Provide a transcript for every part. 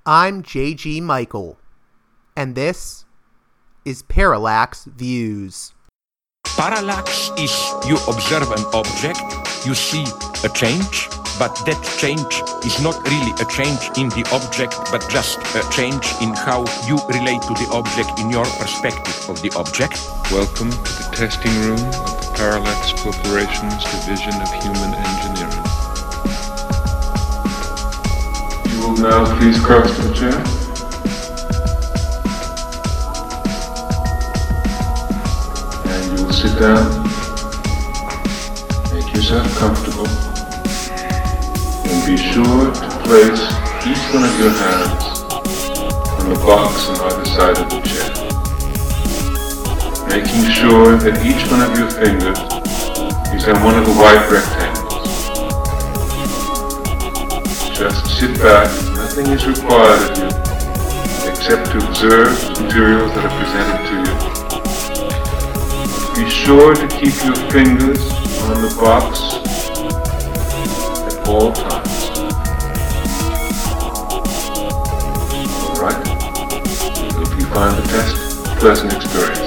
I'm J.G. Michael, and this is Parallax Views. Parallax is you observe an object, you see a change, but that change is not really a change in the object, but just a change in how you relate to the object in your perspective of the object. Welcome to the testing room of the Parallax Corporation's Division of Human Engineering. You will now please cross to the chair. And you will sit down. Make yourself comfortable. And be sure to place each one of your hands on the box on either side of the chair. Making sure that each one of your fingers is on one of the white rectangles. Just sit back, nothing is required of you except to observe the materials that are presented to you. Be sure to keep your fingers on the box at all times. Alright? If you find the test a pleasant experience.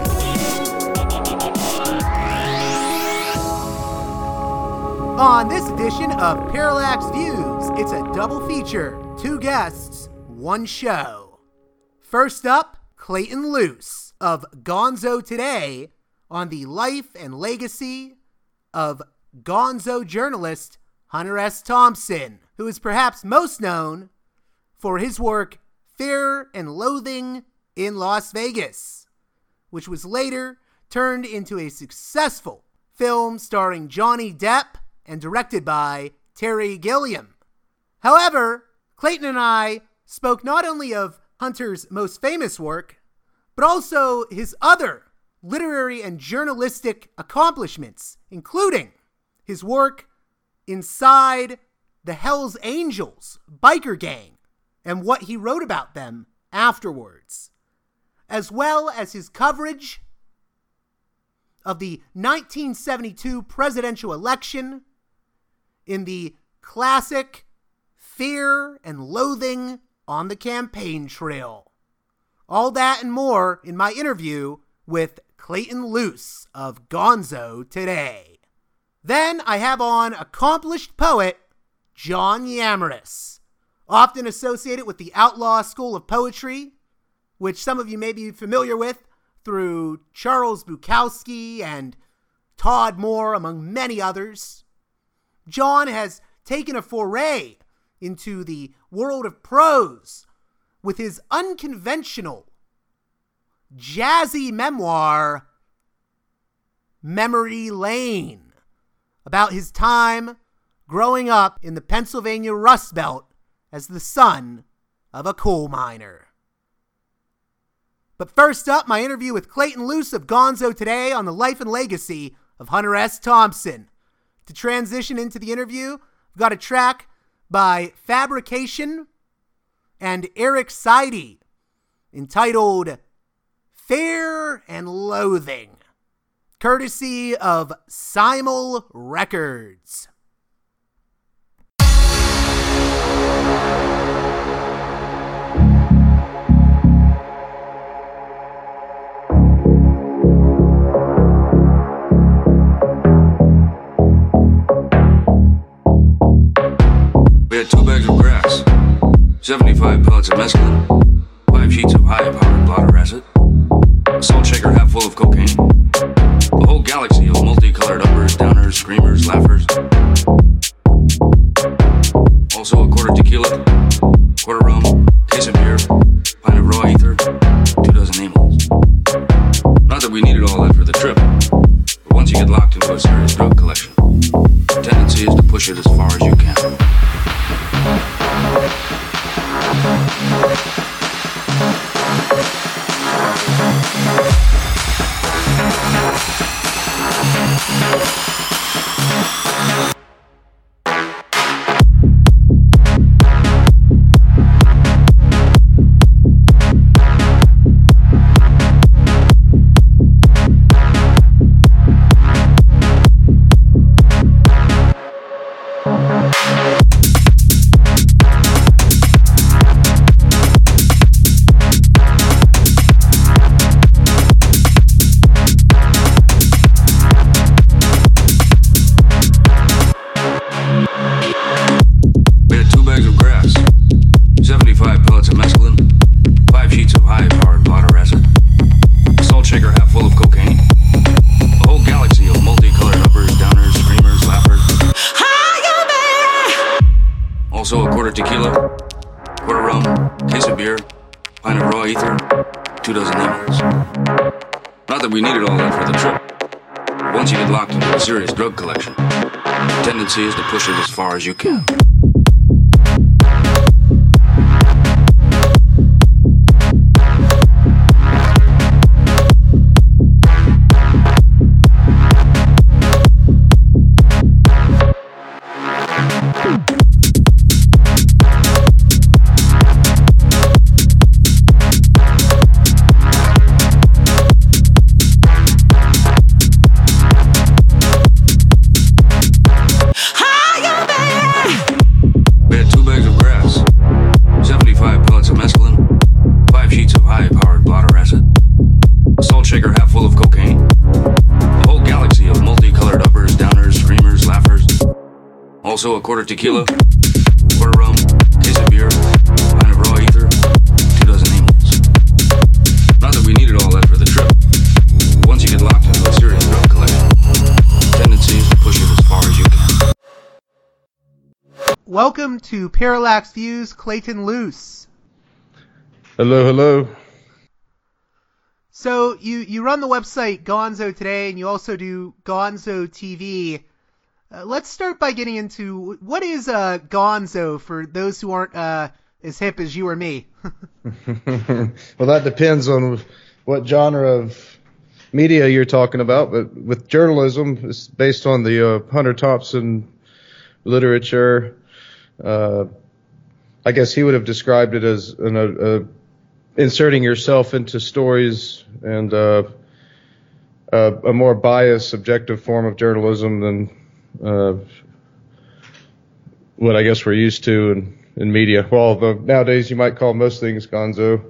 On this edition of Parallax Views, it's a double feature. 2 guests, 1 show. First up, Clayton Luce of Gonzo Today on the life and legacy of Gonzo journalist Hunter S. Thompson, who is perhaps most known for his work Fear and Loathing in Las Vegas, which was later turned into a successful film starring Johnny Depp and directed by Terry Gilliam. However, Clayton and I spoke not only of Hunter's most famous work, but also his other literary and journalistic accomplishments, including his work inside the Hells Angels biker gang and what he wrote about them afterwards, as well as his coverage of the 1972 presidential election in the classic Fear and Loathing on the Campaign Trail. All that and more in my interview with Clayton Luce of Gonzo Today. Then I have on accomplished poet John Yamaris, often associated with the Outlaw School of Poetry, which some of you may be familiar with through Charles Bukowski and Todd Moore, among many others. John has taken a foray into the world of prose with his unconventional, jazzy memoir, Memory Lane, about his time growing up in the Pennsylvania Rust Belt as the son of a coal miner. But first up, my interview with Clayton Luce of Gonzo Today on the life and legacy of Hunter S. Thompson. To transition into the interview, I've got a track by Fabrication and Eric Seide entitled Fear and Loathing, courtesy of Simul Records. We had 2 bags of grass, 75 pellets of mescaline, 5 sheets of high-powered blotter acid, a salt shaker half full of cocaine, a whole galaxy of multicolored uppers, downers, screamers, laughers. Also a quarter tequila, quarter rum, case of beer, pint of raw ether, 2 dozen amyls. Not that we needed all that for the trip, but once you get locked into a serious drug collection, the tendency is to push it as far as you can. tequila, quarter rum, case of beer, pint of raw ether, 2 dozen lemons. Not that we needed all that for the trip. But once you get locked into a serious drug collection, the tendency is to push it as far as you can. Also a quarter tequila, quarter rum, case of beer, pint of raw ether, 2 dozen amyls. Not that we needed all that for the trip. But once you get locked into a serious drug collection, the tendency is to push it as far as you can. Welcome to Parallax Views, Clayton Luce. Hello, hello. So you run the website Gonzo Today, and you also do Gonzo TV. Let's start by getting into what is Gonzo for those who aren't as hip as you or me. Well, that depends on what genre of media you're talking about, but with journalism, it's based on the Hunter Thompson literature. I guess he would have described it as inserting yourself into stories and a more biased, subjective form of journalism than what I guess we're used to in media. Well, nowadays you might call most things gonzo.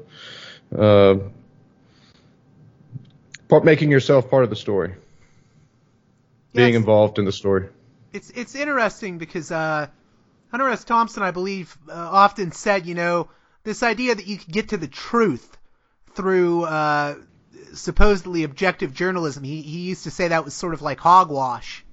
Making yourself part of the story. Being involved in the story. It's interesting because Hunter S. Thompson, I believe, often said, this idea that you could get to the truth through supposedly objective journalism. He used to say that was sort of like hogwash.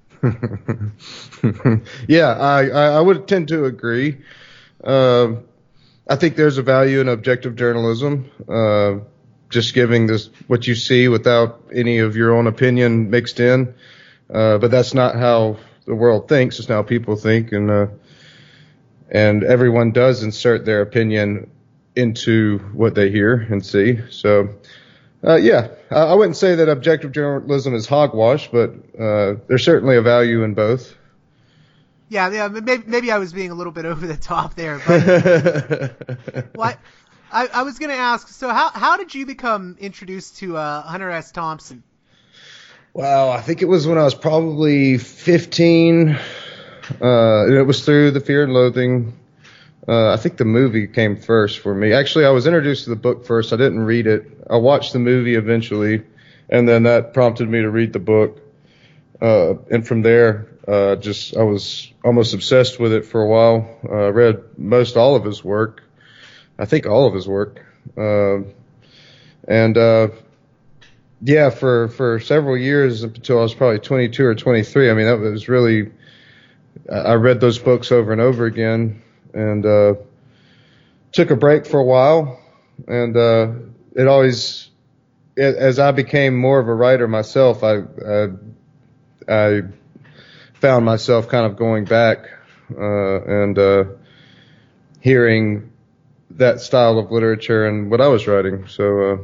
Yeah, I would tend to agree. I think there's a value in objective journalism, just giving this what you see without any of your own opinion mixed in. But that's not how the world thinks. It's how people think, and everyone does insert their opinion into what they hear and see. So. I wouldn't say that objective journalism is hogwash, but there's certainly a value in both. Yeah, maybe I was being a little bit over the top there. But I was going to ask, so how did you become introduced to Hunter S. Thompson? Well, I think it was when I was probably 15. It was through the Fear and Loathing. I think the movie came first for me. Actually, I was introduced to the book first. I didn't read it. I watched the movie eventually, and then that prompted me to read the book. And from there, I was almost obsessed with it for a while. Read most all of his work. I think all of his work. For several years until I was probably 22 or 23. I mean, that was really, I read those books over and over again. And took a break for a while, and it always, as I became more of a writer myself, I found myself kind of going back and hearing that style of literature and what I was writing. So,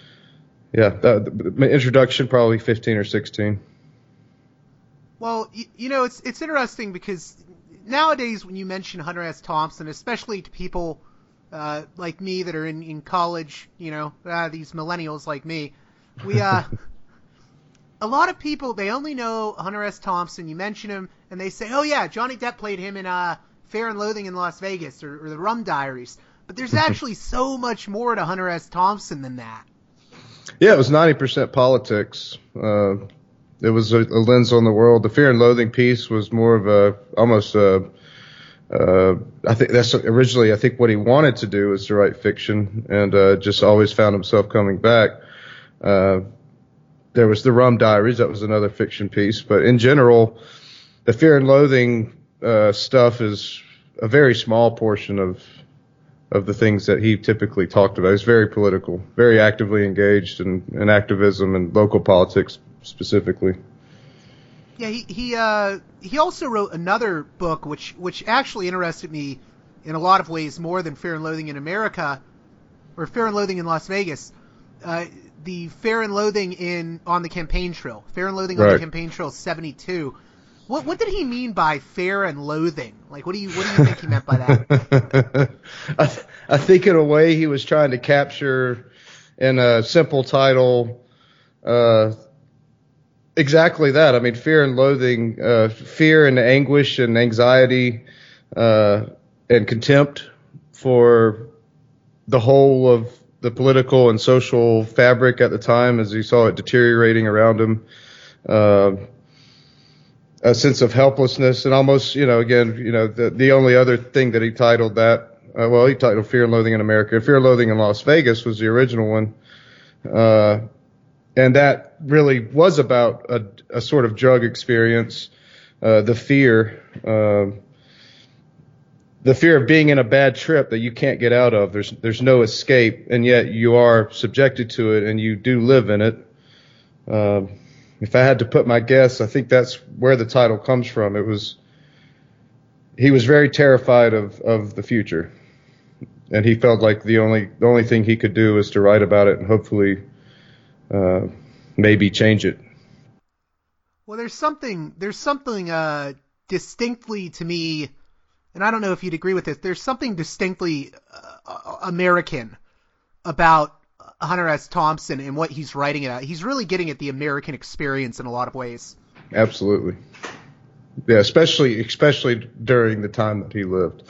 my introduction probably 15 or 16. Well, it's interesting because nowadays, when you mention Hunter S. Thompson, especially to people like me that are in college, these millennials like me, a lot of people, they only know Hunter S. Thompson. You mention him, and they say, oh, yeah, Johnny Depp played him in Fear and Loathing in Las Vegas or the Rum Diaries. But there's actually so much more to Hunter S. Thompson than that. Yeah, it was 90% politics. It was a lens on the world. The Fear and Loathing piece was more of I think that's originally, I think what he wanted to do was to write fiction, and just always found himself coming back. There was the Rum Diaries. That was another fiction piece. But in general, the Fear and Loathing stuff is a very small portion of the things that he typically talked about. He's very political, very actively engaged in activism and local politics specifically. Yeah, he also wrote another book which actually interested me in a lot of ways more than Fear and Loathing in America or Fear and Loathing in Las Vegas. The Fear and Loathing on the Campaign Trail. Fear and Loathing on the Campaign Trail 72. What did he mean by fear and loathing? Like, what do you think he meant by that? I think in a way he was trying to capture in a simple title exactly that. I mean, fear and loathing, fear and anguish and anxiety and contempt for the whole of the political and social fabric at the time as he saw it deteriorating around him. A sense of helplessness and almost, the only other thing that he titled that, he titled Fear and Loathing in America. Fear and Loathing in Las Vegas was the original one. And that really was about a sort of drug experience, the fear of being in a bad trip that you can't get out of. There's no escape, and yet you are subjected to it and you do live in it. If I had to put my guess, I think that's where the title comes from. He was very terrified of the future, and he felt like the only thing he could do is to write about it and hopefully maybe change it. Well, there's something distinctly to me, and I don't know if you'd agree with this. There's something distinctly American about Hunter S. Thompson and what he's writing about. He's really getting at the American experience in a lot of ways. Absolutely. Yeah, especially during the time that he lived.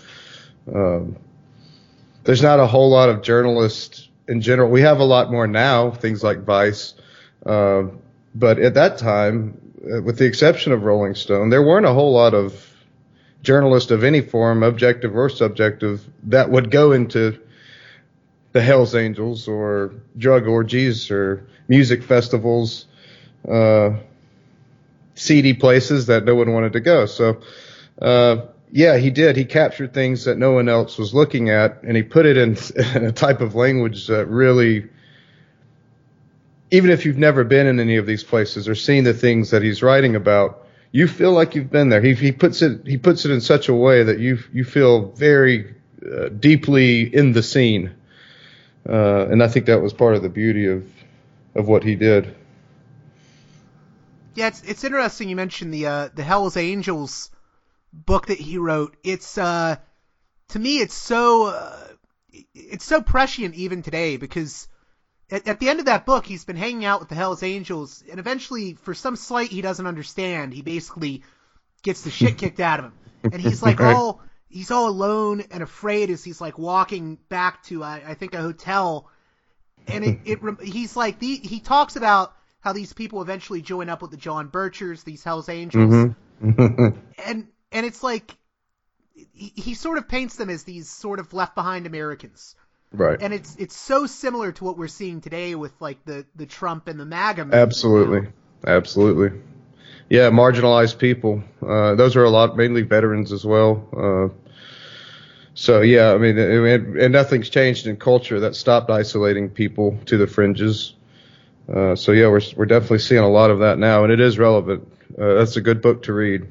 There's not a whole lot of journalists in general. We have a lot more now, things like Vice. But at that time, with the exception of Rolling Stone, there weren't a whole lot of journalists of any form, objective or subjective, that would go into the Hells Angels or drug orgies or music festivals, seedy places that no one wanted to go. So, he did. He captured things that no one else was looking at, and he put it in a type of language that really, even if you've never been in any of these places or seen the things that he's writing about, you feel like you've been there. He puts it in such a way that you feel very deeply in the scene. And I think that was part of the beauty of what he did. Yeah, it's interesting you mentioned the Hells Angels book that he wrote. It's to me it's so prescient even today, because at the end of that book he's been hanging out with the Hells Angels, and eventually for some slight he doesn't understand, he basically gets the shit kicked out of him, and he's like he's all alone and afraid as he's like walking back to I think a hotel, and he's like he talks about how these people eventually join up with the John Birchers, these Hells Angels, and it's like he sort of paints them as these sort of left behind Americans, right? And it's so similar to what we're seeing today with like the Trump and the MAGA movement. Absolutely. Yeah, marginalized people. Those are mainly veterans as well. So yeah, I mean, and nothing's changed in culture that stopped isolating people to the fringes. So yeah, we're definitely seeing a lot of that now, and it is relevant. That's a good book to read.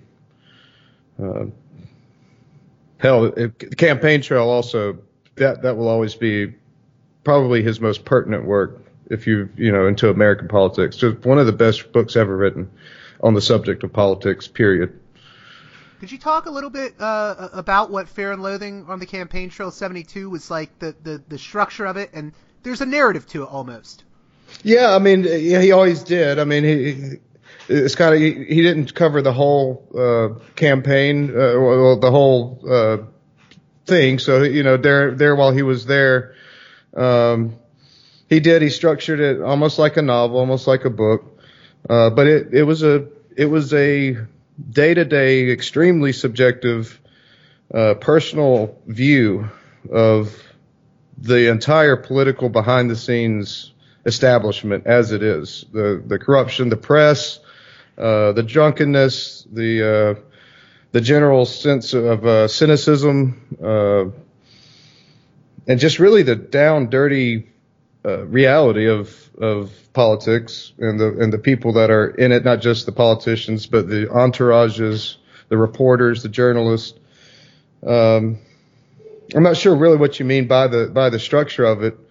Campaign Trail also, that will always be probably his most pertinent work if into American politics. Just one of the best books ever written on the subject of politics, period. Could you talk a little bit about what Fear and Loathing on the Campaign Trail 72 was like, the structure of it? And there's a narrative to it almost. Yeah, I mean, he always did. I mean, it's kind of, he didn't cover the whole campaign, the whole thing. So, there while he was there, he structured it almost like a novel, almost like a book. But it was a day-to-day, extremely subjective, personal view of the entire political behind-the-scenes establishment as it is. The corruption, the press, the drunkenness, the the general sense of cynicism, and just really the down dirty reality of politics and the people that are in it, not just the politicians, but the entourages, the reporters, the journalists. I'm not sure really what you mean by the structure of it,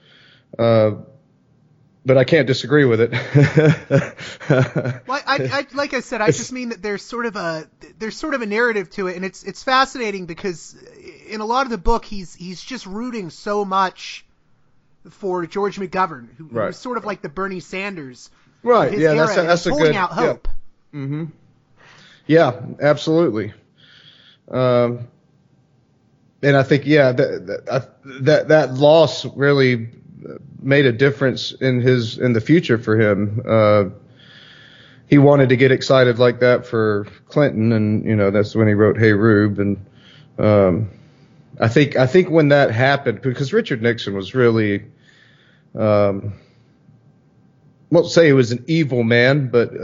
but I can't disagree with it. Well, I like I said, I just mean that there's sort of a narrative to it, and it's fascinating because in a lot of the book he's just rooting so much for George McGovern, who was sort of like the Bernie Sanders. Right. His Yeah. era, That's a pulling good. out hope. Yeah. Mm-hmm. Yeah. Absolutely. And I think that loss really made a difference in the future for him. He wanted to get excited like that for Clinton, and that's when he wrote "Hey Rube." And I think when that happened, because Richard Nixon was really, won't say he was an evil man, but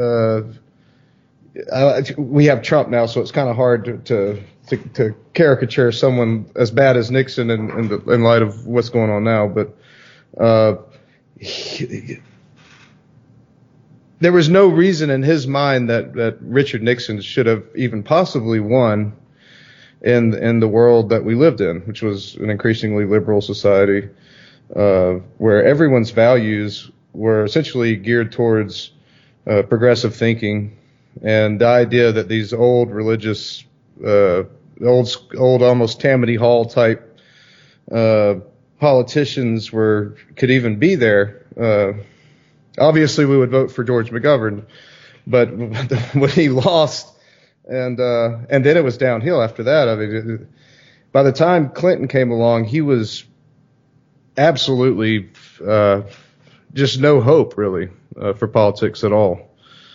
we have Trump now, so it's kind of hard to caricature someone as bad as Nixon in light of what's going on now. But there was no reason in his mind that Richard Nixon should have even possibly won in the world that we lived in, which was an increasingly liberal society, where everyone's values were essentially geared towards progressive thinking, and the idea that these old religious, old almost Tammany Hall type politicians could even be there. Obviously, we would vote for George McGovern, but when he lost, and then it was downhill after that. I mean, by the time Clinton came along, he was absolutely just no hope really for politics at all,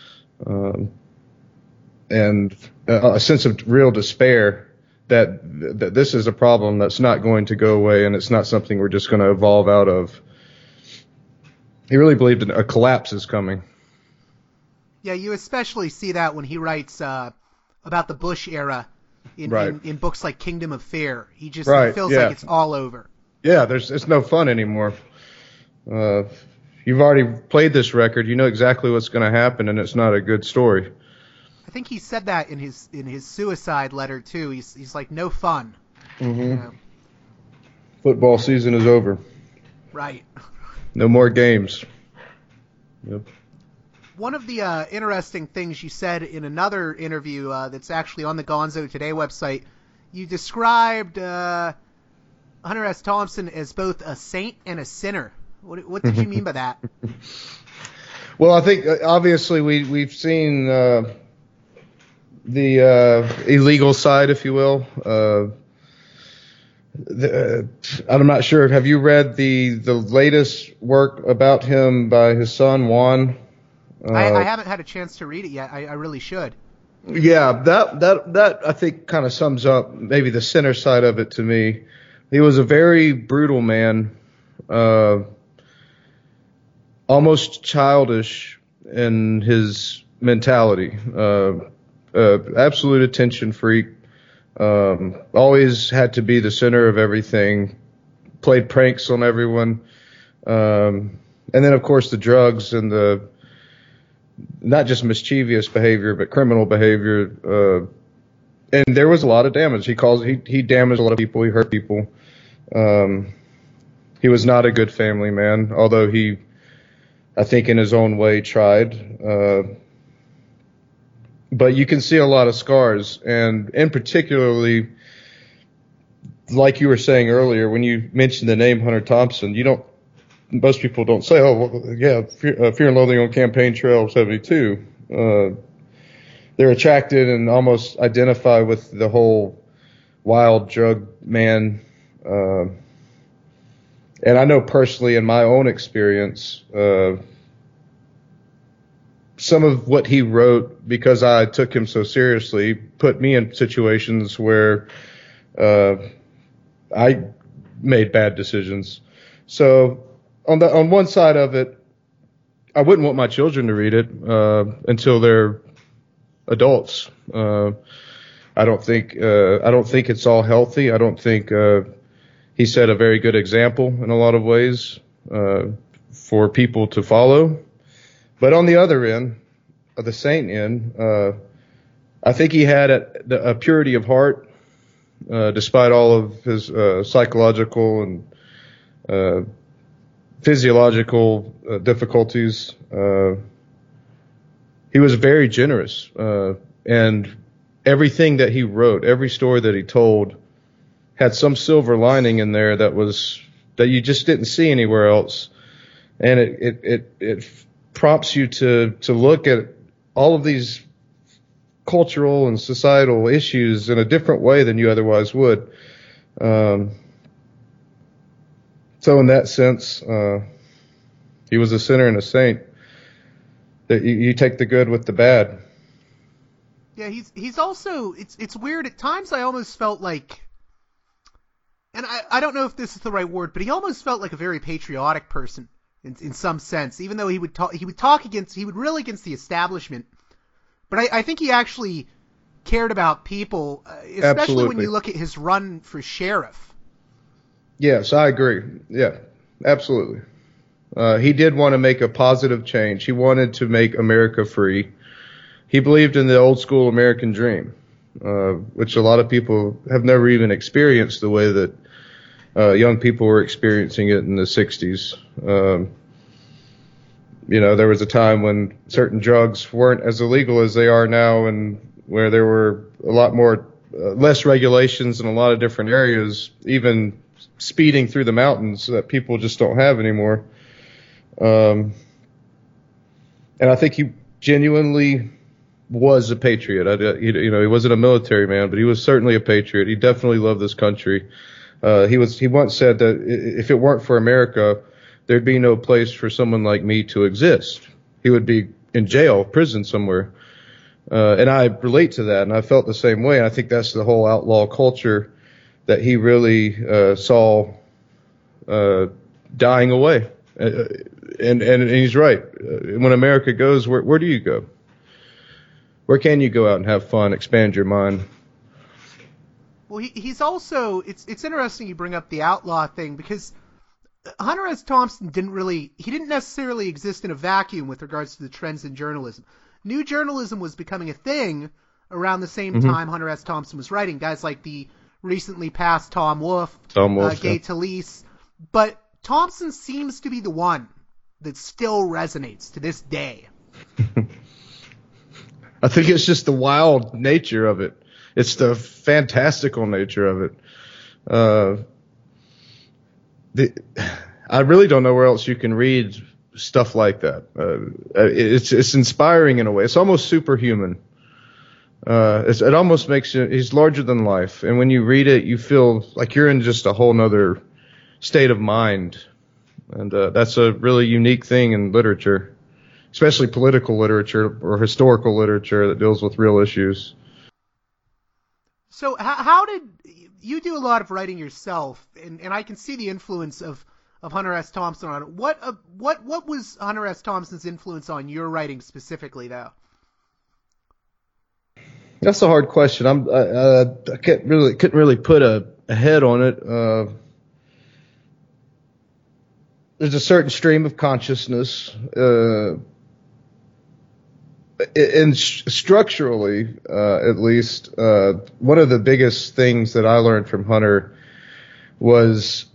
and a sense of real despair that this is a problem that's not going to go away, and it's not something we're just going to evolve out of. He really believed a collapse is coming. Yeah, you especially see that when he writes about the Bush era in books like Kingdom of Fear. He just feels like it's all over. Yeah, it's no fun anymore. You've already played this record. You know exactly what's going to happen, and it's not a good story. I think he said that in his suicide letter too. He's like, no fun. Mm-hmm. Football season is over. Right. No more games. Yep. One of the interesting things you said in another interview that's actually on the Gonzo Today website, you described Hunter S. Thompson as both a saint and a sinner. What did you mean by that? Well, I think obviously we've seen the illegal side, if you will. I'm not sure. Have you read the latest work about him by his son Juan? I haven't had a chance to read it yet. I really should. Yeah, that I think kind of sums up maybe the sinner side of it to me. He was a very brutal man, almost childish in his mentality, absolute attention freak. Always had to be the center of everything, played pranks on everyone. And then of course the drugs and the, not just mischievous behavior, but criminal behavior. And there was a lot of damage. He damaged a lot of people. He hurt people. He was not a good family man, although he, I think in his own way tried. But you can see a lot of scars, and in particularly, like you were saying earlier, when you mentioned the name Hunter Thompson, most people don't say, oh, well, yeah, Fear and Loathing on Campaign Trail 72. They're attracted and almost identify with the whole wild drug man. And I know personally in my own experience, some of what he wrote, because I took him so seriously, put me in situations where I made bad decisions. So on one side of it, I wouldn't want my children to read it until they're adults. I don't think it's all healthy. I don't think he set a very good example in a lot of ways for people to follow. But on the other end, the saint end, I think he had a purity of heart, despite all of his psychological and physiological difficulties. He was very generous, and everything that he wrote, every story that he told, had some silver lining in there that you just didn't see anywhere else, and it prompts you to look at all of these cultural and societal issues in a different way than you otherwise would. So in that sense, he was a sinner and a saint. That you take the good with the bad. Yeah, he's also, it's weird. At times I almost felt like, and I don't know if this is the right word, but he almost felt like a very patriotic person in some sense, even though he would rail against the establishment. But I think he actually cared about people, especially Absolutely. when you look at his run for sheriff. Yes, I agree. Yeah, absolutely. He did want to make a positive change. He wanted to make America free. He believed in the old school American dream, which a lot of people have never even experienced the way that young people were experiencing it in the 60s. There was a time when certain drugs weren't as illegal as they are now, and where there were a lot more, less regulations in a lot of different areas, even speeding through the mountains that people just don't have anymore. And I think he genuinely was a patriot. He wasn't a military man, but he was certainly a patriot. He definitely loved this country. He once said that if it weren't for America, there'd be no place for someone like me to exist. He would be in jail, prison somewhere. And I relate to that, and I felt the same way. And I think that's the whole outlaw culture that he really saw dying away. And he's right. When America goes, where do you go? Where can you go out and have fun, expand your mind? Well, he's also, it's interesting you bring up the outlaw thing, because Hunter S. Thompson didn't necessarily exist in a vacuum with regards to the trends in journalism. New journalism was becoming a thing around the same time Hunter S. Thompson was writing. Guys like the recently passed Tom Wolfe, Gay Talese. But Thompson seems to be the one that still resonates to this day. I think it's just the wild nature of it. It's the fantastical nature of it. I really don't know where else you can read stuff like that. It's inspiring in a way. It's almost superhuman. It almost makes you, he's larger than life. And when you read it, you feel like you're in just a whole nother state of mind. And that's a really unique thing in literature, especially political literature or historical literature that deals with real issues. So how did you do a lot of writing yourself, and I can see the influence of Hunter S. Thompson on it. What was Hunter S. Thompson's influence on your writing specifically, though? That's a hard question. I couldn't really put a head on it. There's a certain stream of consciousness, and structurally, at least, one of the biggest things that I learned from Hunter was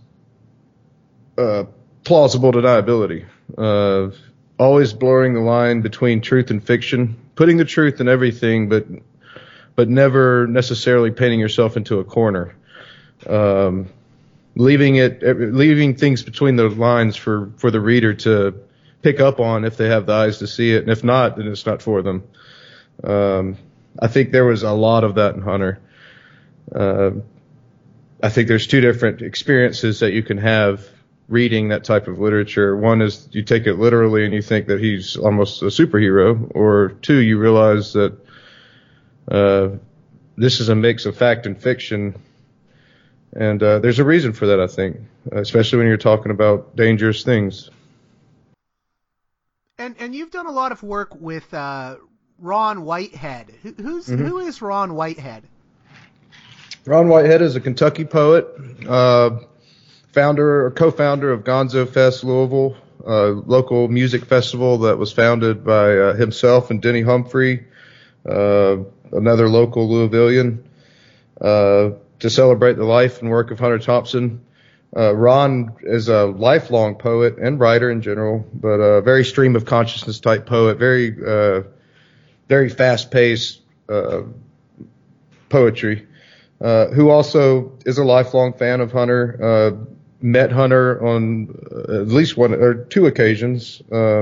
plausible deniability. Always blurring the line between truth and fiction, putting the truth in everything, but never necessarily painting yourself into a corner. Leaving things between the lines for the reader to pick up on if they have the eyes to see it, and if not, then it's not for them. I think there was a lot of that in Hunter. I think there's two different experiences that you can have reading that type of literature. One is you take it literally and you think that he's almost a superhero, or two, you realize that this is a mix of fact and fiction. And there's a reason for that, I think, especially when you're talking about dangerous things. And you've done a lot of work with Ron Whitehead. Who is Ron Whitehead? Ron Whitehead is a Kentucky poet, founder or co-founder of Gonzo Fest Louisville, a local music festival that was founded by himself and Denny Humphrey, another local Louisvillian, to celebrate the life and work of Hunter Thompson. Ron is a lifelong poet and writer in general, but a very stream of consciousness type poet, very fast-paced poetry, who also is a lifelong fan of Hunter. Met Hunter on at least one or two occasions.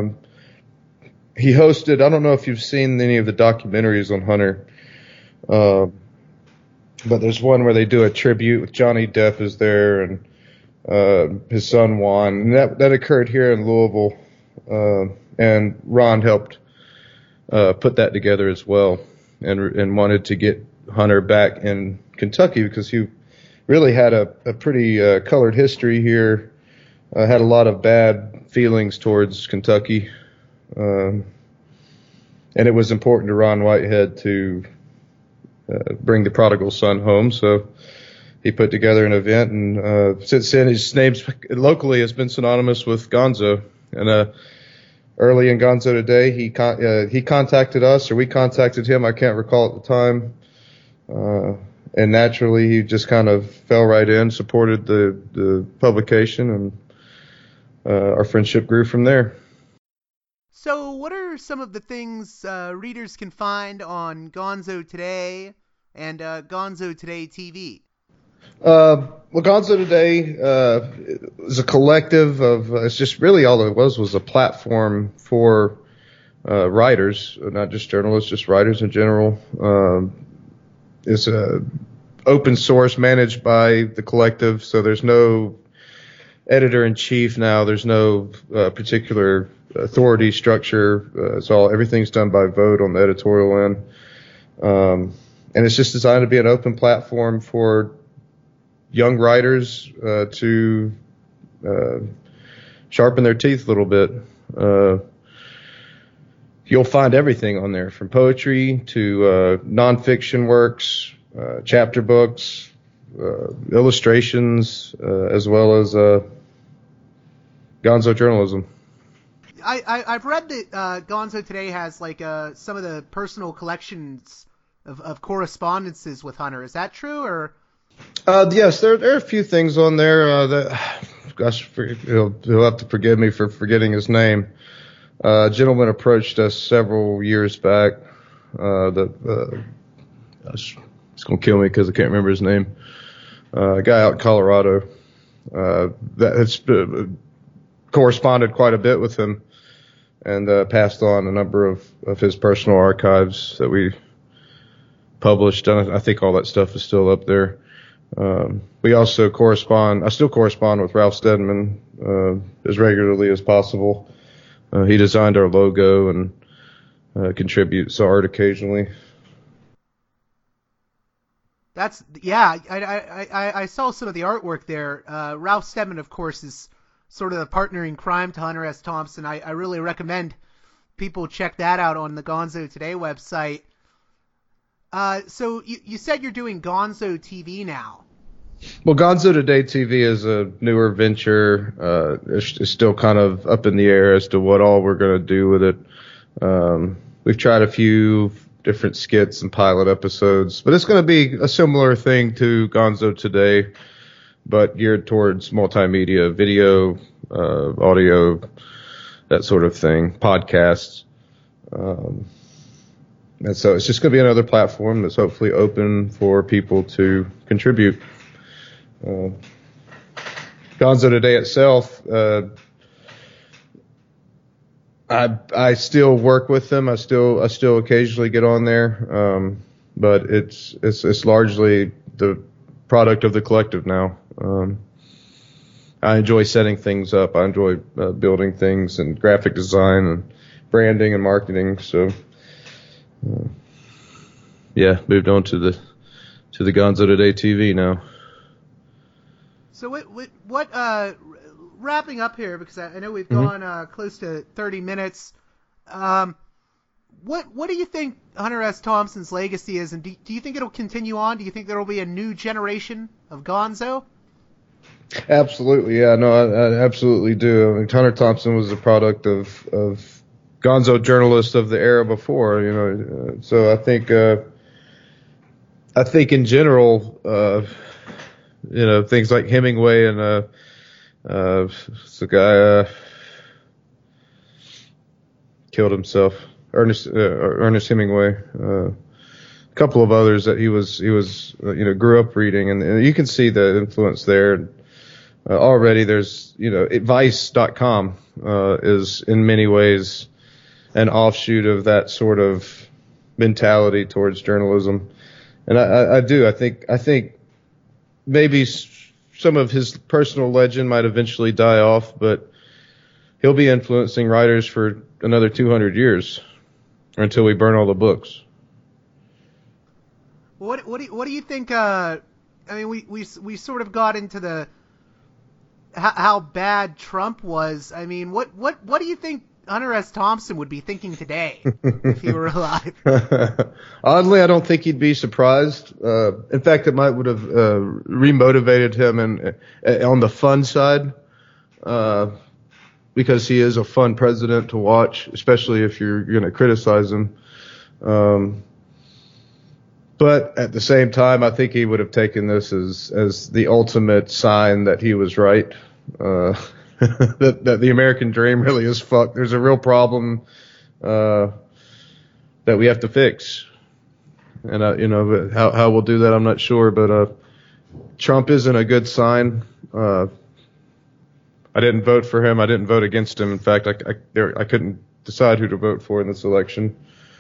He hosted, I don't know if you've seen any of the documentaries on Hunter, but there's one where they do a tribute with Johnny Depp is there and his son Juan. And that occurred here in Louisville, and Ron helped put that together as well, and wanted to get Hunter back in Kentucky because he really had a pretty colored history here, had a lot of bad feelings towards Kentucky, and it was important to Ron Whitehead to bring the prodigal son home, so he put together an event, and since then his name locally has been synonymous with Gonzo, and early in Gonzo Today he contacted us, or we contacted him, I can't recall at the time, and naturally he just kind of fell right in, supported the publication, and our friendship grew from there. So what are some of the things readers can find on Gonzo Today and Gonzo Today TV? Well, Gonzo Today is a collective of, it's just really all it was a platform for writers, not just journalists, just writers in general. It's a open source managed by the collective, so there's no editor-in-chief now. There's no particular authority structure. Everything's done by vote on the editorial end. And it's just designed to be an open platform for young writers to sharpen their teeth a little bit. You'll find everything on there, from poetry to nonfiction works, chapter books, illustrations, as well as Gonzo journalism. I've read that Gonzo Today has like some of the personal collections of correspondences with Hunter. Is that true, or? Yes, there are a few things on there that, gosh, he'll have to forgive me for forgetting his name. A gentleman approached us several years back. It's going to kill me because I can't remember his name. A guy out in Colorado that has corresponded quite a bit with him, and passed on a number of his personal archives that we published. I think all that stuff is still up there. We also I still correspond with Ralph Steadman as regularly as possible. He designed our logo and contributes art occasionally. I saw some of the artwork there. Ralph Steadman, of course, is sort of the partner in crime to Hunter S. Thompson. I really recommend people check that out on the Gonzo Today website. So you said you're doing Gonzo TV now. Well, Gonzo Today TV is a newer venture. It's still kind of up in the air as to what all we're going to do with it. We've tried a few different skits and pilot episodes, but it's going to be a similar thing to Gonzo Today, but geared towards multimedia, video, audio, that sort of thing, podcasts. And so it's just going to be another platform that's hopefully open for people to contribute. Gonzo Today itself, I still work with them. I still occasionally get on there, but it's largely the product of the collective now. I enjoy setting things up. I enjoy building things and graphic design and branding and marketing. So, moved on to the Gonzo Today TV now. So what wrapping up here, because I know we've gone close to 30 minutes. What do you think Hunter S. Thompson's legacy is, and do you think it'll continue on? Do you think there will be a new generation of Gonzo? Absolutely, yeah. No, I absolutely do. I mean, Hunter Thompson was a product of Gonzo journalists of the era before, so I think in general, things like Hemingway and the guy killed himself, Ernest Hemingway, a couple of others that he was grew up reading, and you can see the influence there. Already there's, Vice.com is in many ways an offshoot of that sort of mentality towards journalism. And I think maybe some of his personal legend might eventually die off, but he'll be influencing writers for another 200 years or until we burn all the books. What do you think? I mean, we sort of got into how bad Trump was. I mean, what do you think Hunter S. Thompson would be thinking today if he were alive? Oddly, I don't think he'd be surprised. In fact, it would have remotivated him on the fun side, because he is a fun president to watch, especially if you're going to criticize him. But at the same time, I think he would have taken this as the ultimate sign that he was right. That the American dream really is fucked. There's a real problem that we have to fix. And but how we'll do that, I'm not sure. But Trump isn't a good sign. I didn't vote for him. I didn't vote against him. In fact, I couldn't decide who to vote for in this election.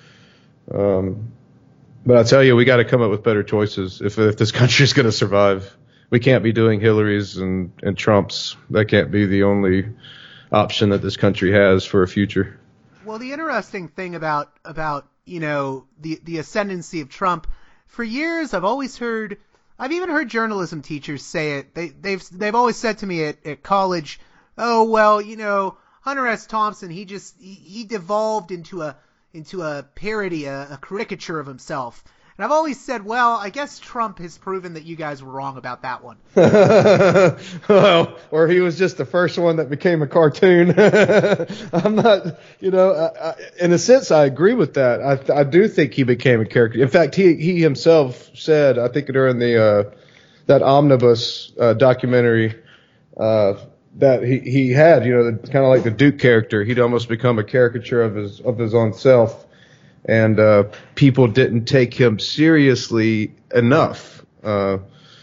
But I tell you, we got to come up with better choices if this country is going to survive. We can't be doing Hillary's and Trump's. That can't be the only option that this country has for a future. Well, the interesting thing about the ascendancy of Trump, for years I've even heard journalism teachers say it. They've always said to me at college, oh well, Hunter S. Thompson, he devolved into a parody, a caricature of himself. And I've always said, well, I guess Trump has proven that you guys were wrong about that one. Well, or he was just the first one that became a cartoon. I'm not, in a sense, I agree with that. I do think he became a character. In fact, he himself said, I think during that Omnibus documentary, that he had, kind of like the Duke character. He'd almost become a caricature of his own self. And people didn't take him seriously enough. But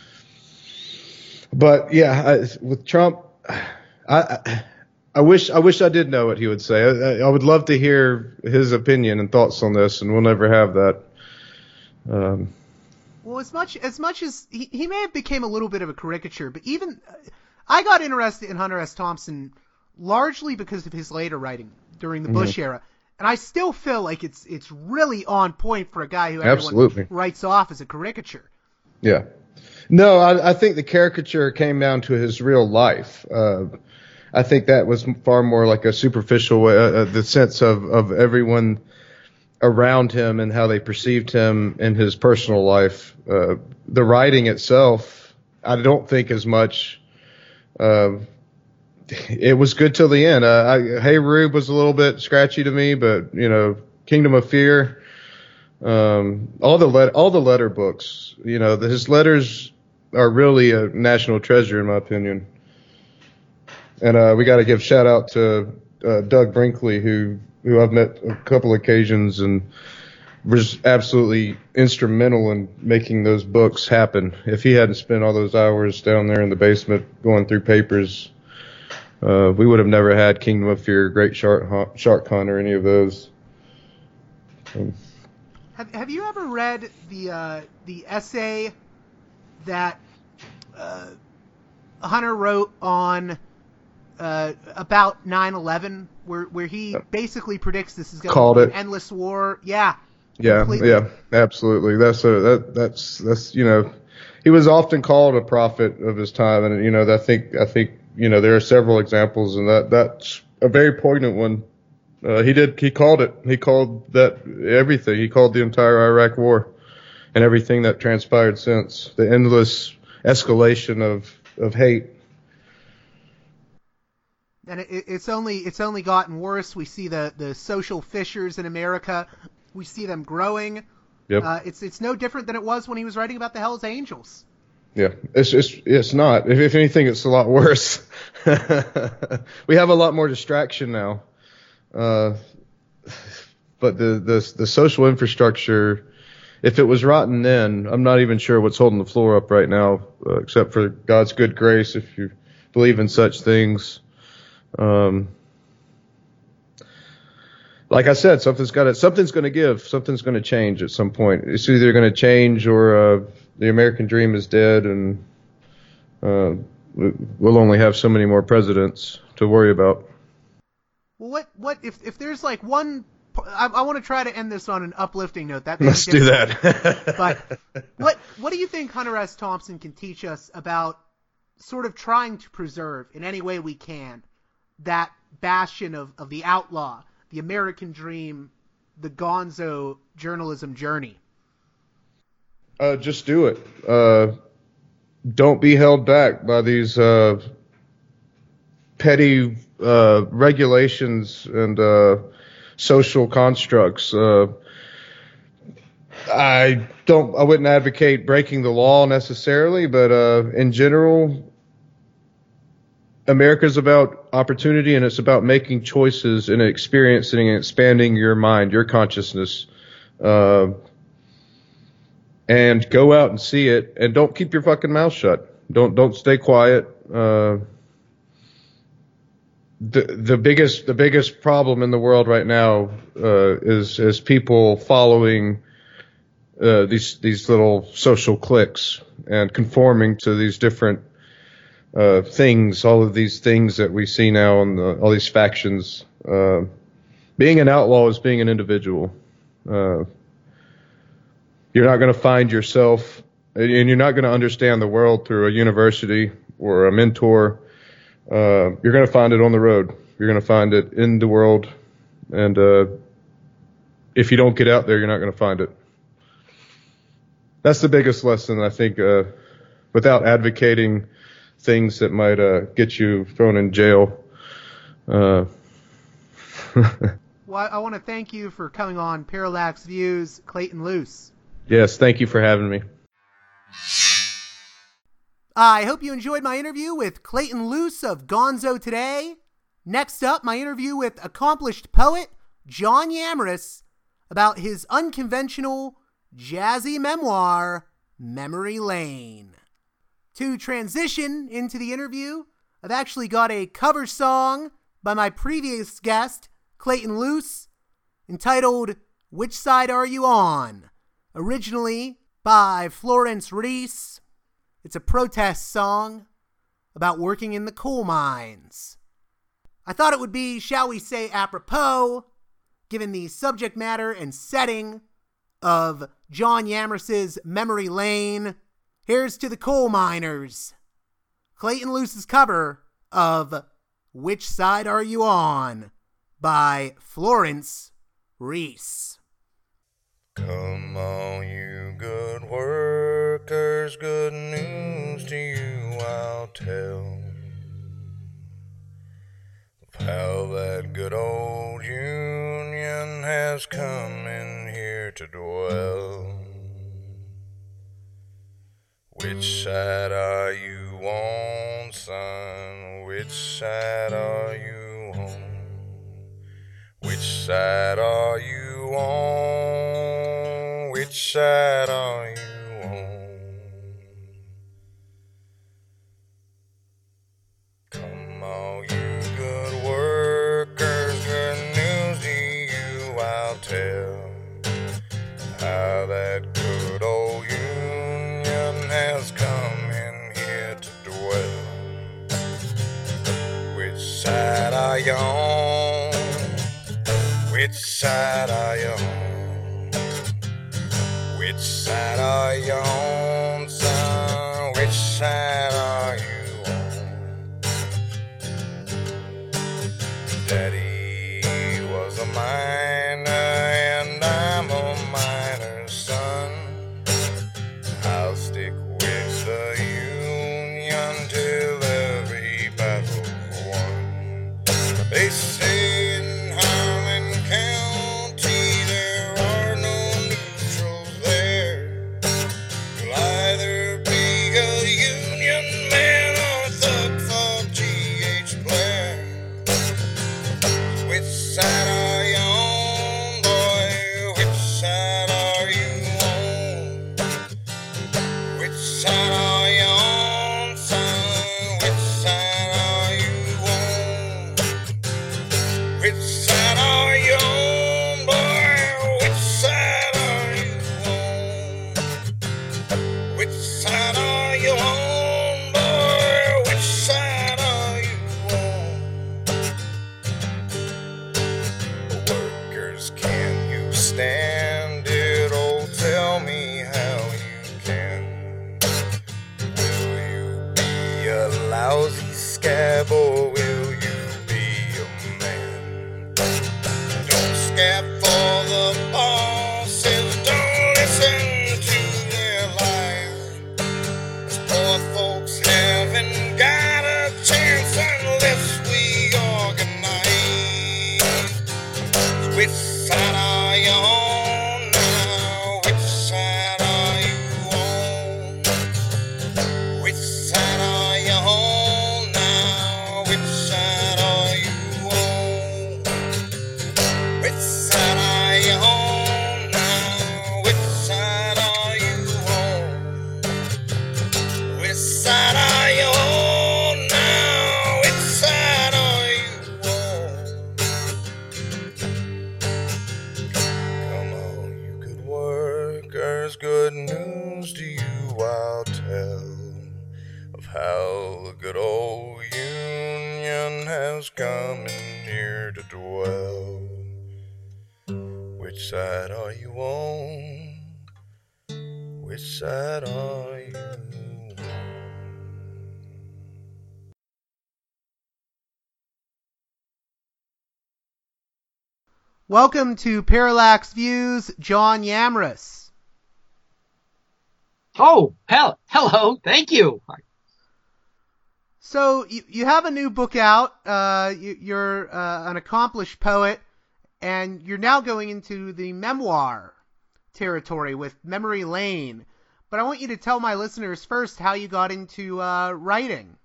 yeah, with Trump, I wish I did know what he would say. I would love to hear his opinion and thoughts on this, and we'll never have that. Well, as much as he may have became a little bit of a caricature, but even I got interested in Hunter S. Thompson largely because of his later writing during the Bush era. And I still feel like it's really on point for a guy who everyone writes off as a caricature. Yeah. No, I think the caricature came down to his real life. I think that was far more like a superficial way, the sense of everyone around him and how they perceived him in his personal life. The writing itself, I don't think as much. It was good till the end. Hey Rube was a little bit scratchy to me, but Kingdom of Fear, all the letter books, his letters are really a national treasure in my opinion. And we got to give shout out to Doug Brinkley, who I've met a couple occasions and was absolutely instrumental in making those books happen. If he hadn't spent all those hours down there in the basement going through papers, we would have never had Kingdom of Fear, Great Shark Hunt, or any of those. Have you ever read the essay that Hunter wrote on about 9/11, where he basically predicts this is going to be an endless war? Yeah. Completely. Yeah, absolutely. That's he was often called a prophet of his time, and I think there are several examples, and that's a very poignant one. He called it. He called that everything. He called the entire Iraq War and everything that transpired since, the endless escalation of hate. And it's only gotten worse. We see the social fissures in America. We see them growing. Yep. It's no different than it was when he was writing about the Hells Angels. Yeah, it's not. If anything, it's a lot worse. We have a lot more distraction now. But the social infrastructure, if it was rotten then, I'm not even sure what's holding the floor up right now, except for God's good grace, if you believe in such things. Like I said, something's going to give, something's going to change at some point. It's either going to change or the American dream is dead, and we'll only have so many more presidents to worry about. Well, what if there's like one? I want to try to end this on an uplifting note. Let's do that. But what do you think Hunter S. Thompson can teach us about sort of trying to preserve in any way we can that bastion of the outlaw, the American dream, the gonzo journalism journey? Just do it. Don't be held back by these petty regulations and social constructs. I wouldn't advocate breaking the law necessarily, but in general, America's about opportunity, and it's about making choices and experiencing and expanding your mind, your consciousness. And go out and see it, and don't keep your fucking mouth shut. Don't stay quiet. The biggest problem in the world right now is people following these little social cliques and conforming to these different things, all of these things that we see now in all these factions. Being an outlaw is being an individual. You're not going to find yourself, and you're not going to understand the world through a university or a mentor. You're going to find it on the road. You're going to find it in the world. And if you don't get out there, you're not going to find it. That's the biggest lesson, I think, without advocating things that might get you thrown in jail. Well, I want to thank you for coming on Parallax Views, Clayton Luce. Yes, thank you for having me. I hope you enjoyed my interview with Clayton Luce of Gonzo Today. Next up, my interview with accomplished poet John Yamrus about his unconventional, jazzy memoir, Memory Lane. To transition into the interview, I've actually got a cover song by my previous guest, Clayton Luce, entitled Which Side Are You On? Originally by Florence Reese. It's a protest song about working in the coal mines. I thought it would be, shall we say, apropos, given the subject matter and setting of John Yamrus's Memory Lane. Here's to the coal miners. Clayton Luce's cover of Which Side Are You On? By Florence Reese. Come on, you good workers, good news to you I'll tell of how that good old Union has come in here to dwell. Which side are you on, son? Which side are you on? Which side are you on? Which side are you on? Come on, you good workers, good news to you I'll tell. How that good old Union has come in here to dwell. Which side are you on? Which side are you on? Which side are you on, son? Which side are you on? Daddy was union has come in here to dwell. Which side are you on? Which side are you on? Welcome to Parallax Views, John Yamris. Oh, hello. Thank you. So you have a new book out. You're an accomplished poet, and you're now going into the memoir territory with Memory Lane. But I want you to tell my listeners first how you got into writing.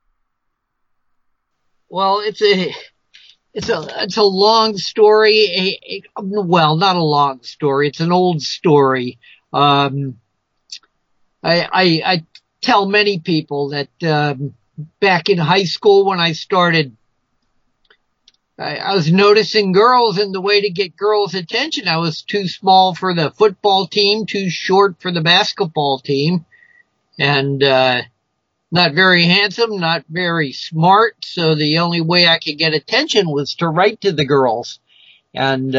Well, it's a long story. Well, not a long story. It's an old story. I tell many people that back in high school when I started, I was noticing girls, and the way to get girls' attention, I was too small for the football team, too short for the basketball team, and not very handsome, not very smart, so the only way I could get attention was to write to the girls. And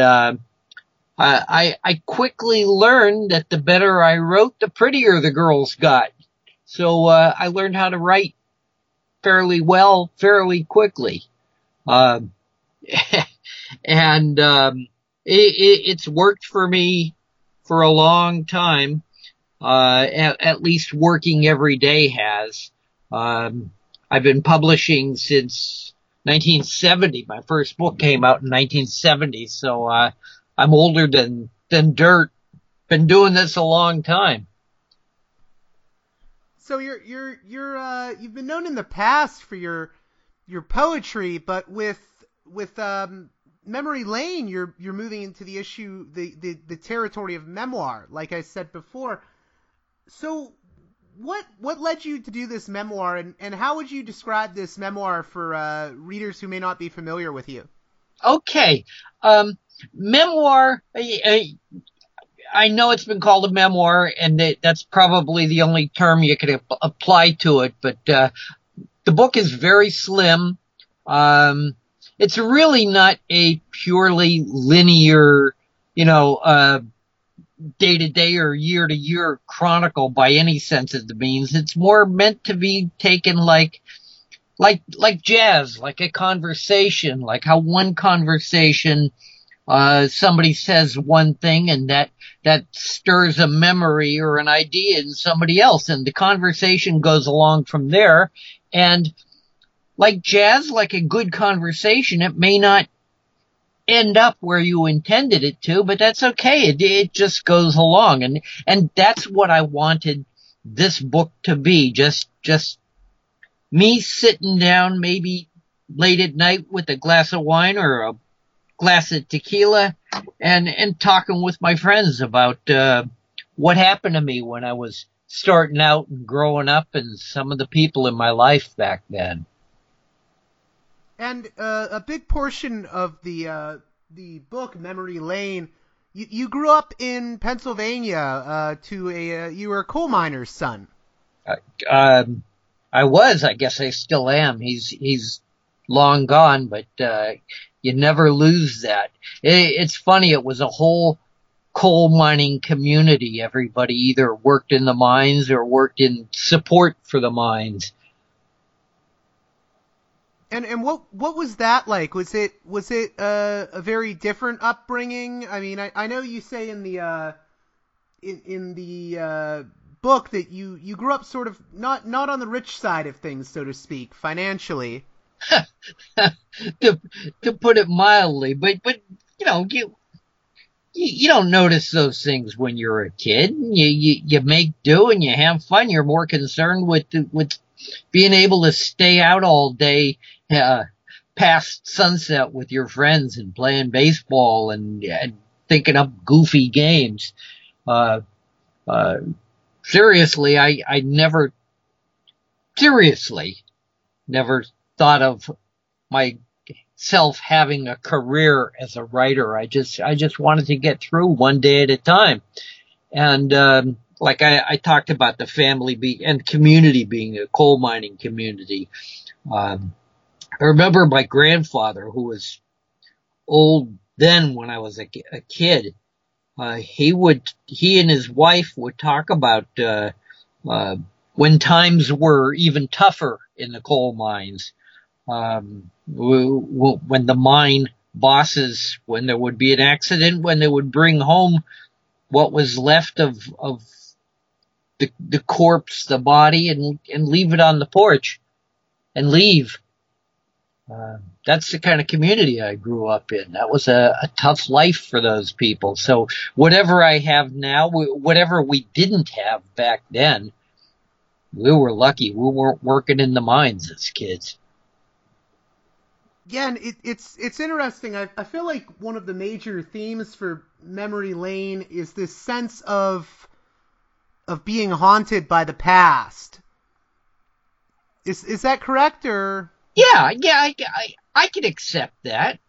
I quickly learned that the better I wrote, the prettier the girls got. So I learned how to write fairly well, fairly quickly. And it's worked for me for a long time. At least working every day has. I've been publishing since 1970. My first book came out in 1970, so I'm older than dirt. Been doing this a long time. So you've been known in the past for your poetry, but with Memory Lane, you're moving into the the territory of memoir, like I said before. So what led you to do this memoir, and how would you describe this memoir for readers who may not be familiar with you? Okay. Memoir, I know it's been called a memoir, and that's probably the only term you could apply to it, but the book is very slim. It's really not a purely linear, day-to-day or year-to-year chronicle by any sense of the means. It's more meant to be taken like jazz, like a conversation, like how one conversation, somebody says one thing and that stirs a memory or an idea in somebody else, and the conversation goes along from there. And like jazz, like a good conversation, it may not end up where you intended it to, but that's okay. It just goes along. And that's what I wanted this book to be. Just me sitting down maybe late at night with a glass of wine or a glass of tequila and talking with my friends about what happened to me when I was starting out and growing up, and some of the people in my life back then. And a big portion of the book, Memory Lane, you grew up in Pennsylvania. You were a coal miner's son. I was. I guess I still am. He's long gone, but you never lose that. It's funny. It was a whole coal mining community. Everybody either worked in the mines or worked in support for the mines. And what was that like? Was it a very different upbringing? I mean, I know you say in the book that you grew up sort of not on the rich side of things, so to speak, financially. to put it mildly, but you don't notice those things when you're a kid. You make do and you have fun. You're more concerned with being able to stay out all day past sunset with your friends and playing baseball and thinking up goofy games. Seriously, I never thought of myself having a career as a writer. I just wanted to get through one day at a time. And like I talked about the family and community being a coal mining community. I remember my grandfather, who was old then when I was a kid, he and his wife would talk about, when times were even tougher in the coal mines, when the mine bosses, when there would be an accident, when they would bring home what was left of the corpse, the body, and leave it on the porch and leave. That's the kind of community I grew up in. That was a tough life for those people. So whatever I have now, whatever we didn't have back then, we were lucky. We weren't working in the mines as kids. Yeah, and it's interesting. I feel like one of the major themes for Memory Lane is this sense of being haunted by the past. Is that correct, or? Yeah, I can accept that.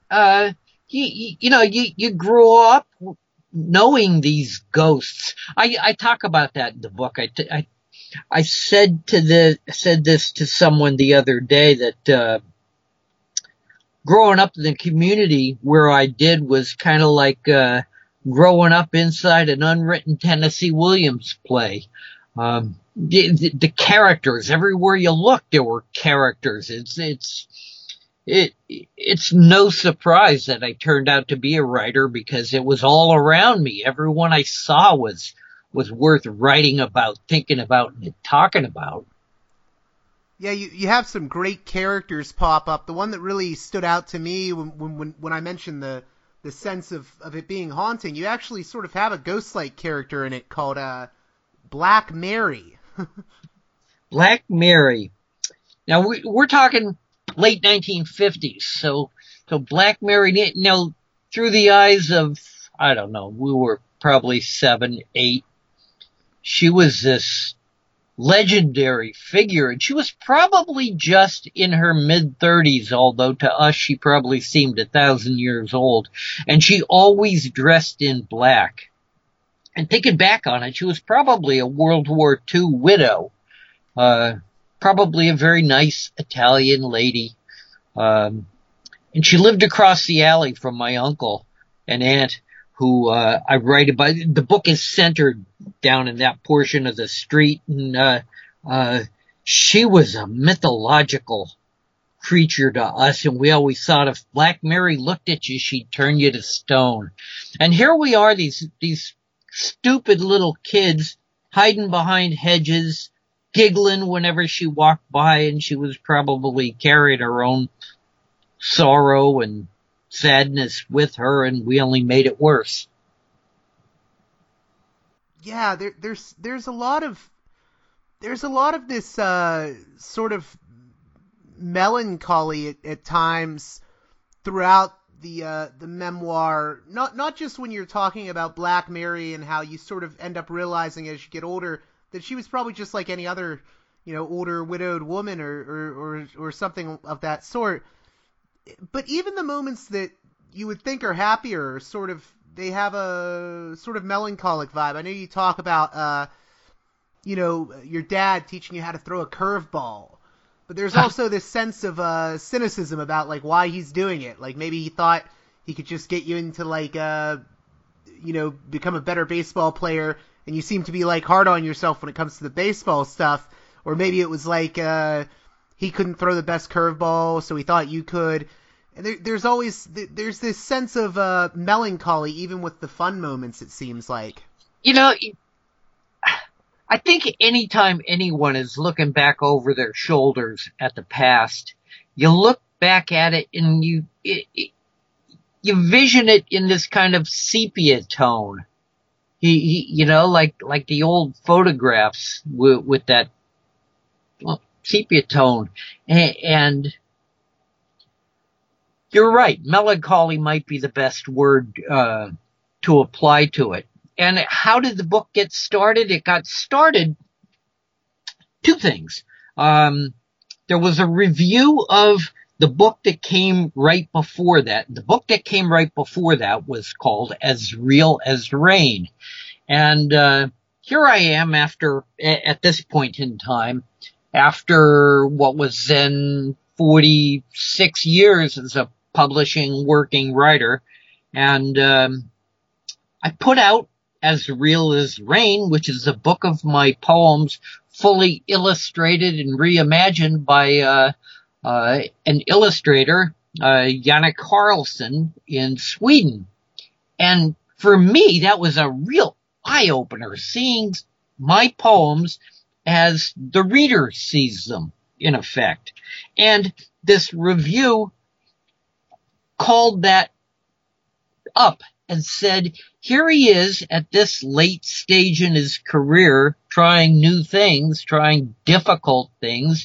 You grow up knowing these ghosts. I talk about that in the book. I said this to someone the other day that growing up in the community where I did was kind of like growing up inside an unwritten Tennessee Williams play. The characters, everywhere you look, there were characters. It's no surprise that I turned out to be a writer because it was all around me. Everyone I saw was worth writing about, thinking about, and talking about. Yeah, you have some great characters pop up. The one that really stood out to me when I mentioned the sense of it being haunting, you actually sort of have a ghost-like character in it called Black Mary. Black Mary. Now we're talking late 1950s, so Black Mary. Now through the eyes of, I don't know, we were probably 7, 8. She was this legendary figure, and she was probably just in her mid-30s, although to us she probably seemed 1,000 years old. And she always dressed in black. And thinking back on it, she was probably a World War II widow. Probably a very nice Italian lady. And she lived across the alley from my uncle and aunt, who I write about. The book is centered down in that portion of the street, and she was a mythological creature to us, and we always thought if Black Mary looked at you, she'd turn you to stone. And here we are, these stupid little kids hiding behind hedges, giggling whenever she walked by, and she was probably carrying her own sorrow and sadness with her, and we only made it worse. Yeah, there's a lot of this sort of melancholy at times throughout the memoir. Not just when you're talking about Black Mary and how you sort of end up realizing as you get older that she was probably just like any other, older widowed woman or something of that sort. But even the moments that you would think are happier, they have a sort of melancholic vibe. I know you talk about, your dad teaching you how to throw a curveball, but there's also this sense of cynicism about like why he's doing it. Like maybe he thought he could just get you into like, become a better baseball player, and you seem to be like hard on yourself when it comes to the baseball stuff. Or maybe it was like he couldn't throw the best curveball, so he thought you could. And there's this sense of melancholy, even with the fun moments, it seems like. I think anytime anyone is looking back over their shoulders at the past, you look back at it and you vision it in this kind of sepia tone. Like the old photographs with that sepia tone. And you're right, melancholy might be the best word to apply to it. And how did the book get started? It got started, two things. There was a review of the book that came right before that. The book that came right before that was called As Real as Rain. And here I am at this point in time, after what was then 46 years as a publishing working writer. And I put out As Real as Rain, which is a book of my poems fully illustrated and reimagined by an illustrator, Janne Carlson in Sweden. And for me, that was a real eye-opener, seeing my poems as the reader sees them, in effect. And this review called that up and said, here he is at this late stage in his career, trying new things, trying difficult things,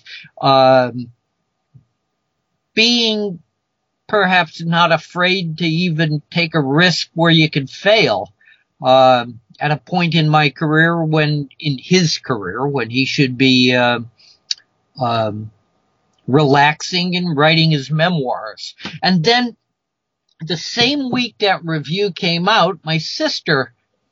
being perhaps not afraid to even take a risk where you can fail, at a point in my career in his career, when he should be, relaxing and writing his memoirs. And then the same week that review came out, my sister,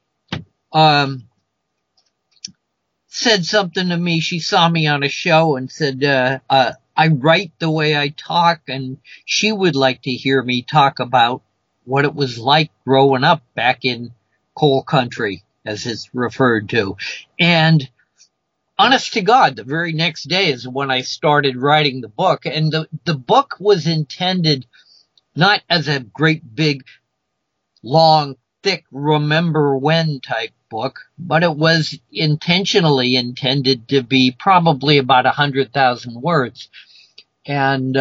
said something to me. She saw me on a show and said, I write the way I talk, and she would like to hear me talk about what it was like growing up back in coal country, as it's referred to. And honest to God, the very next day is when I started writing the book. And the book was intended not as a great big, long, thick, remember when type book, but it was intentionally intended to be probably about 100,000 words. And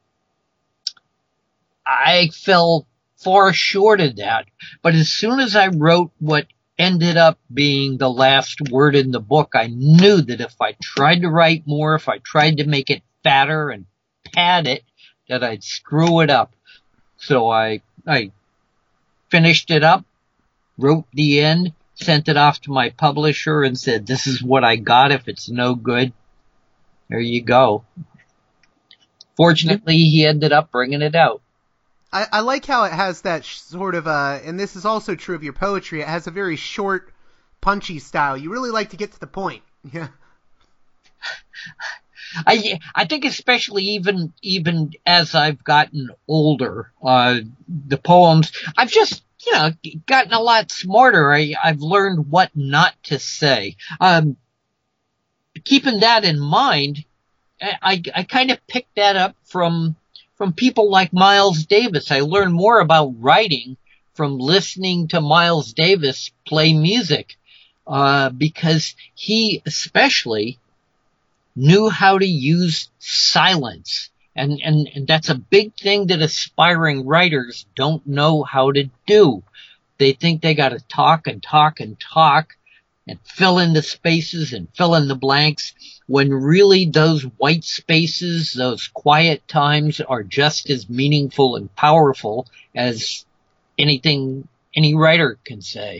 I fell far short of that. But as soon as I wrote what ended up being the last word in the book, I knew that if I tried to write more, if I tried to make it fatter and pad it, that I'd screw it up. So I finished it up, wrote the end, sent it off to my publisher and said, this is what I got. If it's no good, there you go. Fortunately, he ended up bringing it out. I like how it has that sort of and this is also true of your poetry, it has a very short, punchy style. You really like to get to the point. Yeah. I think especially even as I've gotten older, the poems, I've just, gotten a lot smarter. I've learned what not to say. Keeping that in mind, I kind of picked that up from people like Miles Davis. I learned more about writing from listening to Miles Davis play music, because he especially knew how to use silence. And that's a big thing that aspiring writers don't know how to do. They think they gotta talk and talk and talk and fill in the spaces and fill in the blanks, when really those white spaces, those quiet times are just as meaningful and powerful as anything any writer can say.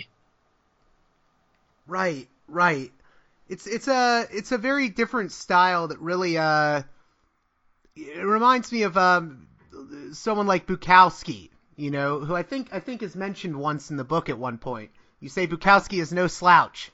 Right. It's a very different style that really it reminds me of someone like Bukowski, who I think is mentioned once in the book at one point. You say Bukowski is no slouch.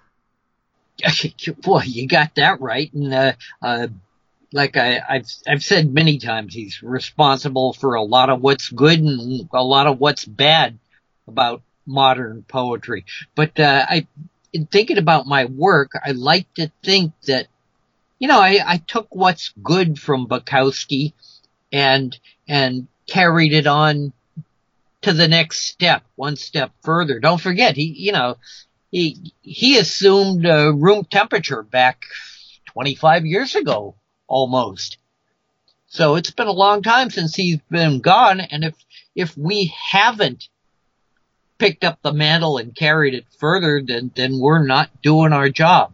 Boy, you got that right. And like I've said many times, he's responsible for a lot of what's good and a lot of what's bad about modern poetry. But in thinking about my work, I like to think that, I took what's good from Bukowski and carried it on to the next step, one step further. Don't forget, he assumed room temperature back 25 years ago, almost. So it's been a long time since he's been gone, and if we haven't picked up the mantle and carried it further, then we're not doing our job.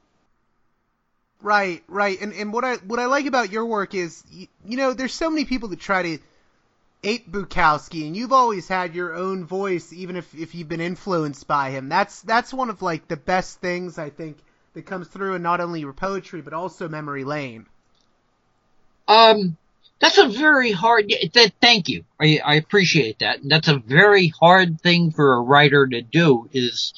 Right. And what I like about your work is, there's so many people that try to ape Bukowski, and you've always had your own voice, even if you've been influenced by him. That's one of like the best things I think that comes through in not only your poetry but also Memory Lane. That's a very hard. Thank you. I appreciate that. And that's a very hard thing for a writer to do, is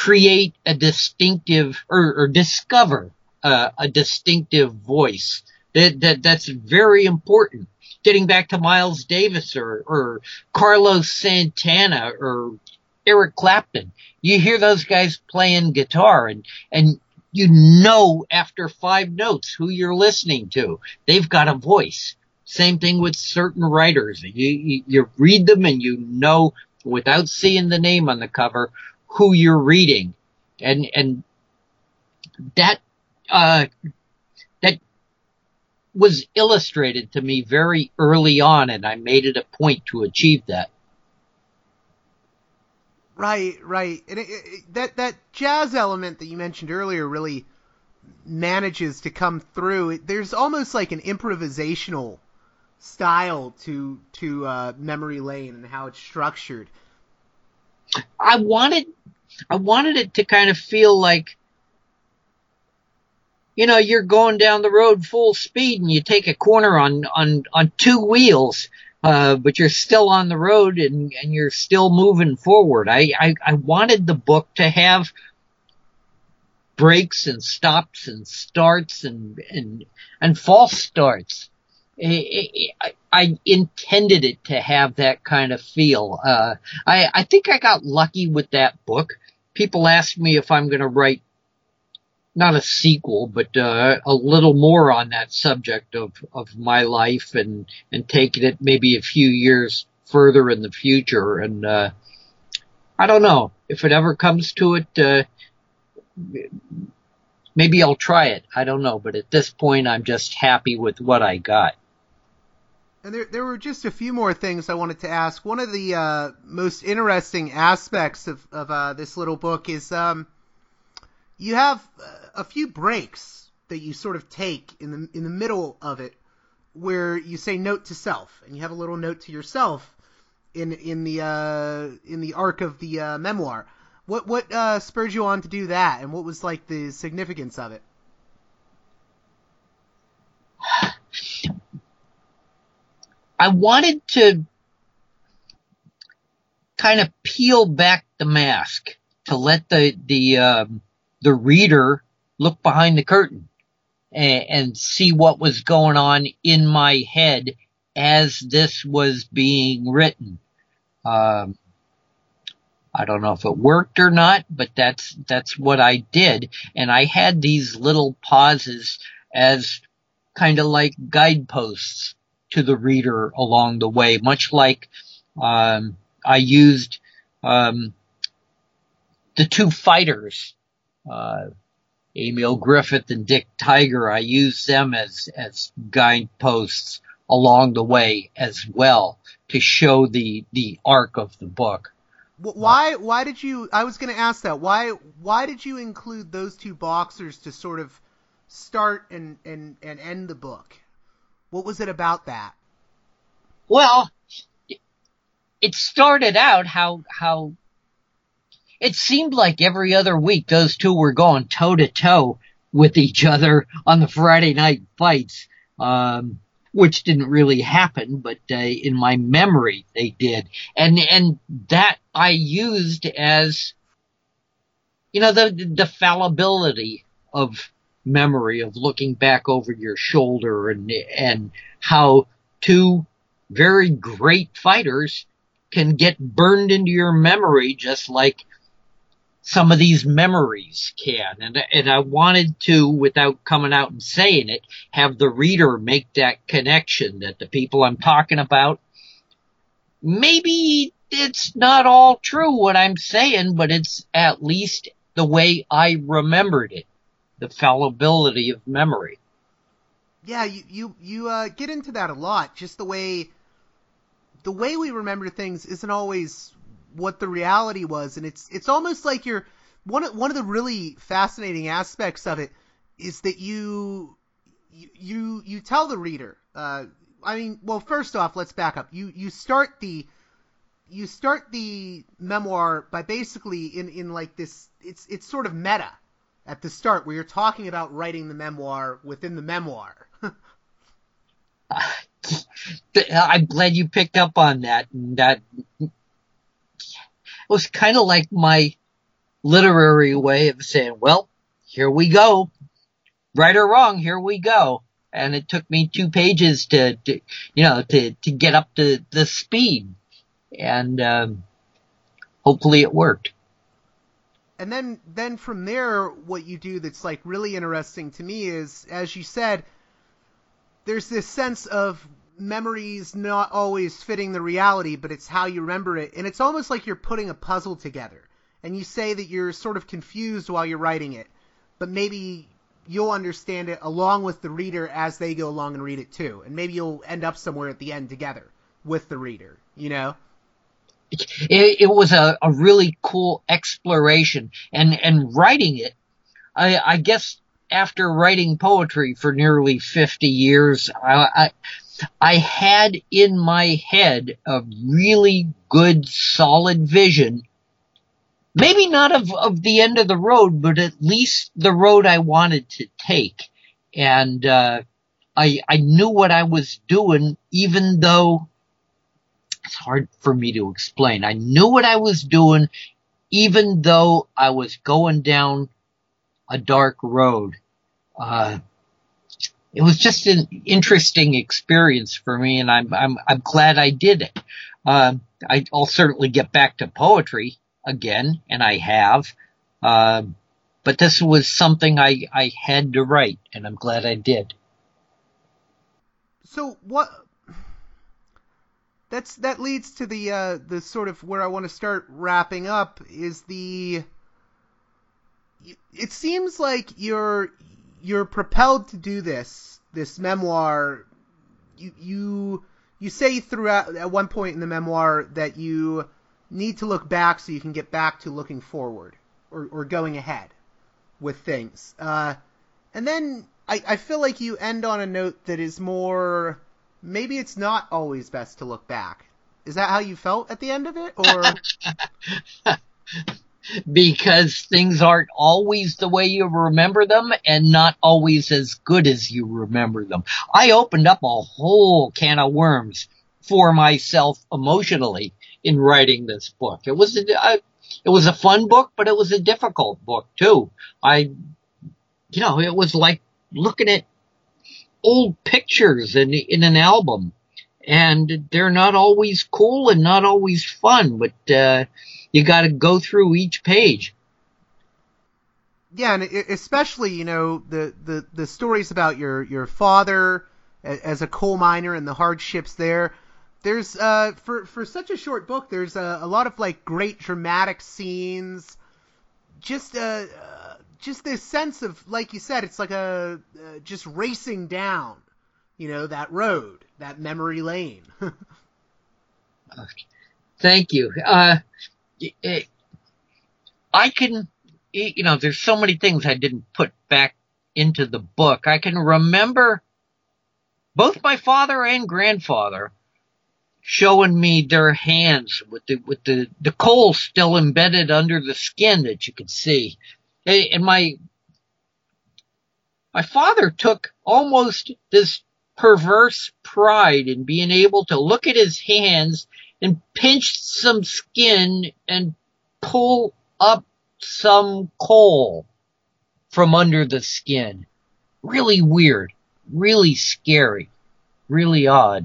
create a distinctive or discover a distinctive voice That's very important. Getting back to Miles Davis or Carlos Santana or Eric Clapton, you hear those guys playing guitar and you know after 5 notes who you're listening to. They've got a voice. Same thing with certain writers. You read them and you know without seeing the name on the cover who you're reading. And that was illustrated to me very early on, and I made it a point to achieve that. Right. And that jazz element that you mentioned earlier really manages to come through. There's almost like an improvisational style to Memory Lane and how it's structured. I wanted it to kind of feel like, you know, you're going down the road full speed and you take a corner on 2 wheels, but you're still on the road and you're still moving forward. I wanted the book to have breaks and stops and starts and false starts. I intended it to have that kind of feel. I think I got lucky with that book. People ask me if I'm going to write not a sequel, but a little more on that subject of my life and taking it maybe a few years further in the future. And I don't know if it ever comes to it. Maybe I'll try it. I don't know, but at this point, I'm just happy with what I got. And there were just a few more things I wanted to ask. One of the most interesting aspects of this little book is you have a few breaks that you sort of take in the middle of it, where you say note to self, and you have a little note to yourself in the arc of the memoir. What spurred you on to do that, and what was like the significance of it? I wanted to kind of peel back the mask to let the reader look behind the curtain and see what was going on in my head as this was being written. I don't know if it worked or not, but that's what I did. And I had these little pauses as kind of like guideposts to the reader along the way, much like I used the 2 fighters, Emil Griffith and Dick Tiger. I used them as guideposts along the way as well to show the arc of the book. Why did you? I was going to ask that. Why did you include those 2 boxers to sort of start and end the book? What was it about that? Well, it started out how it seemed like every other week those 2 were going toe to toe with each other on the Friday night fights, which didn't really happen, but in my memory they did. And that I used as, you know, the fallibility of memory, of looking back over your shoulder and how 2 very great fighters can get burned into your memory just like some of these memories can. And I wanted to, without coming out and saying it, have the reader make that connection that the people I'm talking about, maybe it's not all true what I'm saying, but it's at least the way I remembered it. The fallibility of memory. Yeah, you get into that a lot. Just the way we remember things isn't always what the reality was, and it's almost like you're one of the really fascinating aspects of it is that you tell the reader. I mean, well, first off, let's back up. You start the memoir by basically in like this. It's sort of meta at the start, where you're talking about writing the memoir within the memoir. I'm glad you picked up on that. That was kind of like my literary way of saying, well, here we go. Right or wrong, here we go. and it took me 2 pages to get up to the speed, and hopefully it worked. And then from there, what you do that's like really interesting to me is, as you said, there's this sense of memories not always fitting the reality, but it's how you remember it. And it's almost like you're putting a puzzle together. And you say that you're sort of confused while you're writing it, but maybe you'll understand it along with the reader as they go along and read it too. And maybe you'll end up somewhere at the end together with the reader, you know? It was a really cool exploration, and writing it, I guess after writing poetry for nearly 50 years, I had in my head a really good, solid vision. Maybe not of the end of the road, but at least the road I wanted to take. And I knew what I was doing, even though it's hard for me to explain. I knew what I was doing, even though I was going down a dark road. It was just an interesting experience for me, and I'm glad I did it. I'll certainly get back to poetry again, and I have. But this was something I had to write, and I'm glad I did. So that leads to the sort of where I want to start wrapping up is it seems like you're propelled to do this memoir. You say throughout at one point in the memoir that you need to look back so you can get back to looking forward or going ahead with things. And then I feel like you end on a note that is more, maybe it's not always best to look back. Is that how you felt at the end of it? Or because things aren't always the way you remember them, and not always as good as you remember them. I opened up a whole can of worms for myself emotionally in writing this book. It was a fun book, but it was a difficult book too. It was like looking at old pictures in an album, and they're not always cool and not always fun, but you got to go through each page. Yeah, and especially the stories about your father as a coal miner and the hardships there. There's for such a short book, there's a lot of like great dramatic scenes. Just this sense of, like you said, it's like just racing down, that road, that memory lane. Thank you. I can, there's so many things I didn't put back into the book. I can remember both my father and grandfather showing me their hands with the coal still embedded under the skin that you could see. And my father took almost this perverse pride in being able to look at his hands and pinch some skin and pull up some coal from under the skin. Really weird, really scary, really odd.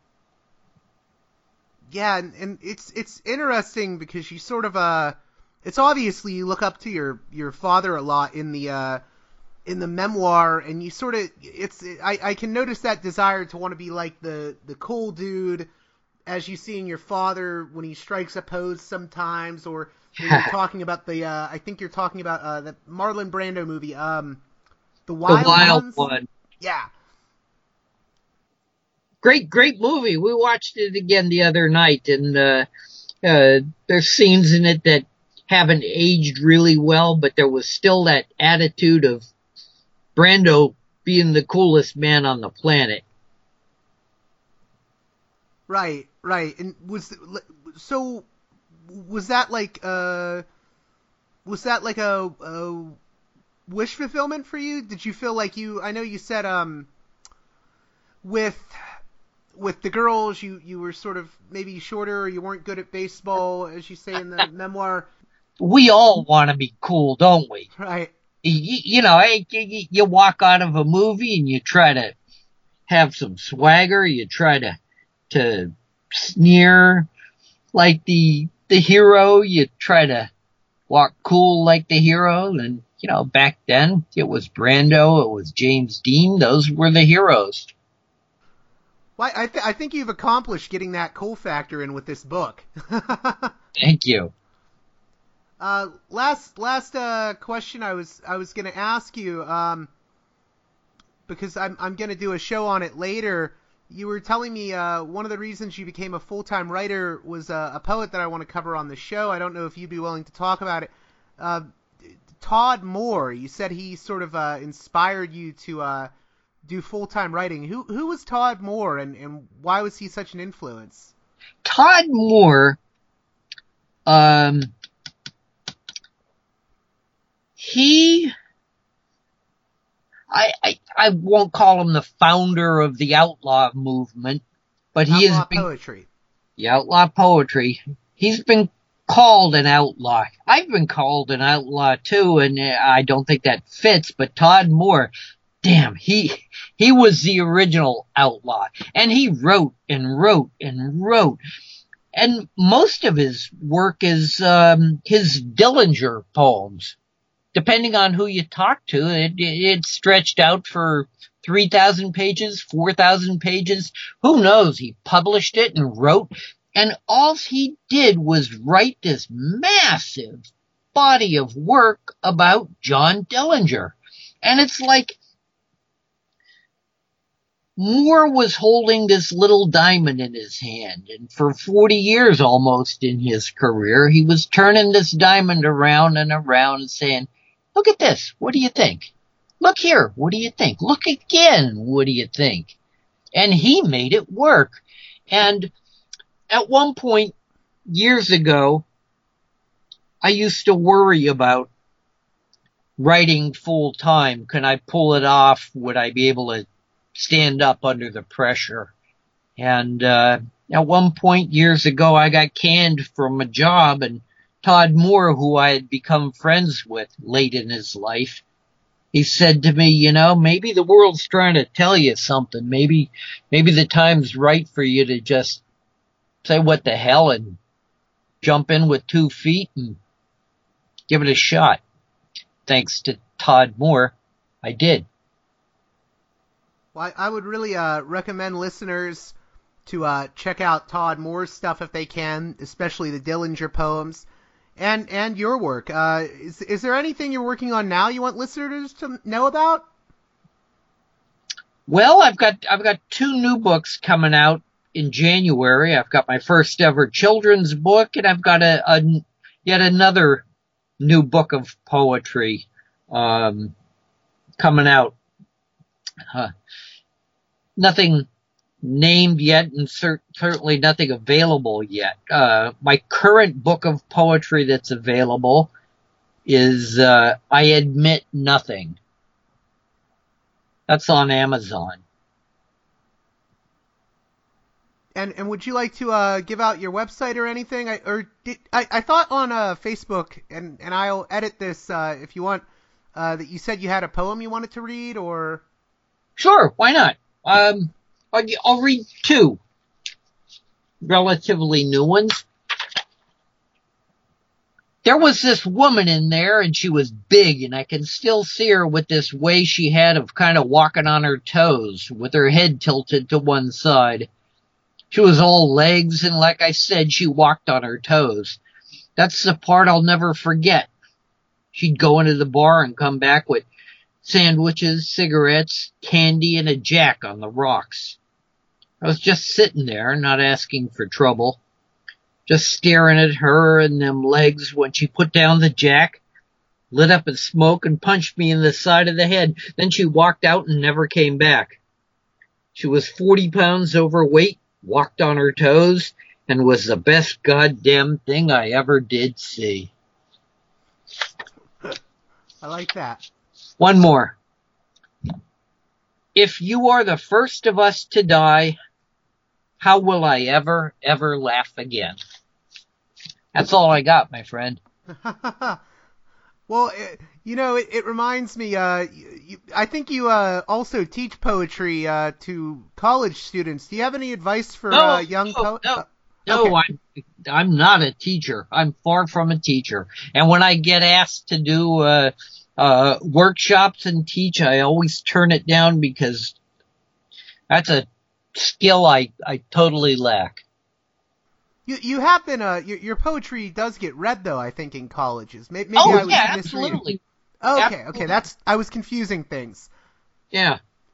Yeah, and it's interesting because you sort of it's obviously you look up to your father a lot in the memoir, and you sort of I can notice that desire to want to be like the cool dude, as you see in your father when he strikes a pose sometimes, or when you're talking about I think you're talking about the Marlon Brando movie, The Wild One. Yeah. Great movie. We watched it again the other night, and there's scenes in it that haven't aged really well, but there was still that attitude of Brando being the coolest man on the planet. Right. And was that like a wish fulfillment for you? Did you feel like I know you said with the girls you were sort of maybe shorter, or you weren't good at baseball, as you say in the memoir. We all want to be cool, don't we? Right. You walk out of a movie and you try to have some swagger. You try to sneer like the hero. You try to walk cool like the hero. And, back then it was Brando, it was James Dean. Those were the heroes. Well, I think you've accomplished getting that cool factor in with this book. Thank you. Last question I was going to ask you, because I'm going to do a show on it later. You were telling me one of the reasons you became a full-time writer was a poet that I want to cover on the show. I don't know if you'd be willing to talk about it. Todd Moore, you said he sort of inspired you to do full-time writing. Who was Todd Moore, and why was he such an influence? Todd Moore, I won't call him the founder of the outlaw movement, but he is poetry. The outlaw poetry. He's been called an outlaw. I've been called an outlaw too, and I don't think that fits, but Todd Moore, damn, he was the original outlaw, and he wrote and wrote and wrote. And most of his work is his Dillinger poems. Depending on who you talk to, it stretched out for 3,000 pages, 4,000 pages. Who knows? He published it and wrote, and all he did was write this massive body of work about John Dillinger. And it's like Moore was holding this little diamond in his hand, and for 40 years almost in his career, he was turning this diamond around and around and saying, look at this, what do you think? Look here, what do you think? Look again, what do you think? And he made it work. And at one point, years ago, I used to worry about writing full time. Can I pull it off? Would I be able to stand up under the pressure? And at one point years ago, I got canned from a job, and Todd Moore, who I had become friends with late in his life, he said to me, maybe the world's trying to tell you something. Maybe the time's right for you to just say what the hell and jump in with 2 feet and give it a shot. Thanks to Todd Moore, I did. Well, I would really recommend listeners to check out Todd Moore's stuff if they can, especially the Dillinger poems. And your work. Is there anything you're working on now you want listeners to know about? Well, I've got 2 new books coming out in January. I've got my first ever children's book, and I've got yet another new book of poetry coming out. Nothing named yet, and certainly nothing available yet. My current book of poetry that's available is I Admit Nothing. That's on Amazon. And would you like to give out your website or anything? I thought on Facebook, and I'll edit this if you want, that you said you had a poem you wanted to read, or... Sure, why not? I'll read 2 relatively new ones. There was this woman in there, and she was big, and I can still see her with this way she had of kind of walking on her toes, with her head tilted to one side. She was all legs, and like I said, she walked on her toes. That's the part I'll never forget. She'd go into the bar and come back with sandwiches, cigarettes, candy, and a Jack on the rocks. I was just sitting there, not asking for trouble, just staring at her and them legs when she put down the Jack, lit up in smoke, and punched me in the side of the head. Then she walked out and never came back. She was 40 pounds overweight, walked on her toes, and was the best goddamn thing I ever did see. I like that. One more. If you are the first of us to die, how will I ever, ever laugh again? That's all I got, my friend. Well, it reminds me, I think you also teach poetry to college students. Do you have any advice for young poets? No, Okay. I'm not a teacher. I'm far from a teacher. And when I get asked to do workshops and teach, I always turn it down because that's a skill I totally lack. You have been your poetry does get read though, I think, in colleges. Maybe I was misreading. Absolutely. Okay, I was confusing things. Yeah.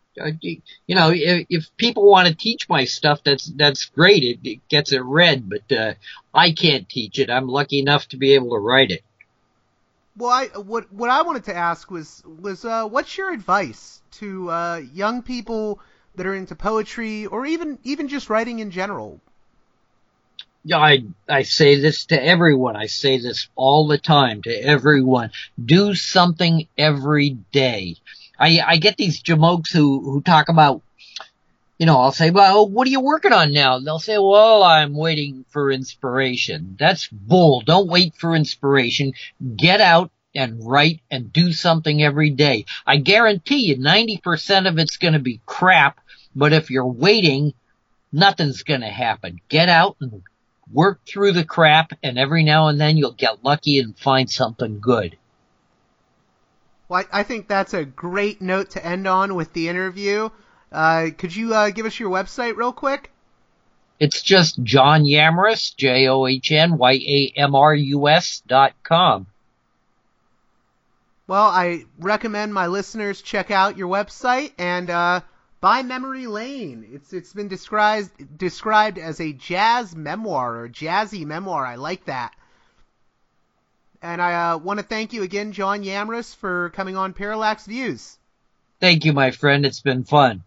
If people want to teach my stuff, that's great. It gets it read, but I can't teach it. I'm lucky enough to be able to write it. Well, what I wanted to ask was what's your advice to young people that are into poetry or even just writing in general? Yeah, I say this to everyone. I say this all the time to everyone. Do something every day. I get these jamokes who talk about, I'll say, well, what are you working on now? They'll say, well, I'm waiting for inspiration. That's bull. Don't wait for inspiration. Get out and write and do something every day. I guarantee you 90% of it's going to be crap, but if you're waiting, nothing's going to happen. Get out and work through the crap, and every now and then you'll get lucky and find something good. Well, I think that's a great note to end on with the interview. Could you give us your website real quick? It's just John Yamrus, JohnYamrus.com. Well, I recommend my listeners check out your website and By Memory Lane. It's been described as a jazz memoir or jazzy memoir. I like that. And I want to thank you again, John Yamrus, for coming on Parallax Views. Thank you, my friend. It's been fun.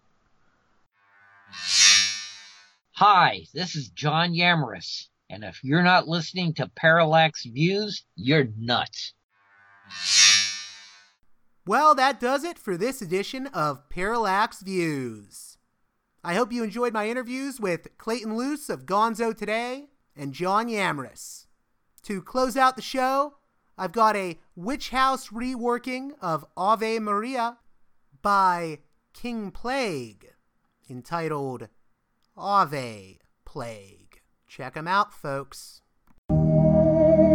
Hi, this is John Yamrus, and if you're not listening to Parallax Views, you're nuts. Well, that does it for this edition of Parallax Views. I hope you enjoyed my interviews with Clayton Luce of Gonzo Today and John Yamrus. To close out the show, I've got a Witch House reworking of Ave Maria by King Plague, entitled Ave Plague. Check 'em out, folks.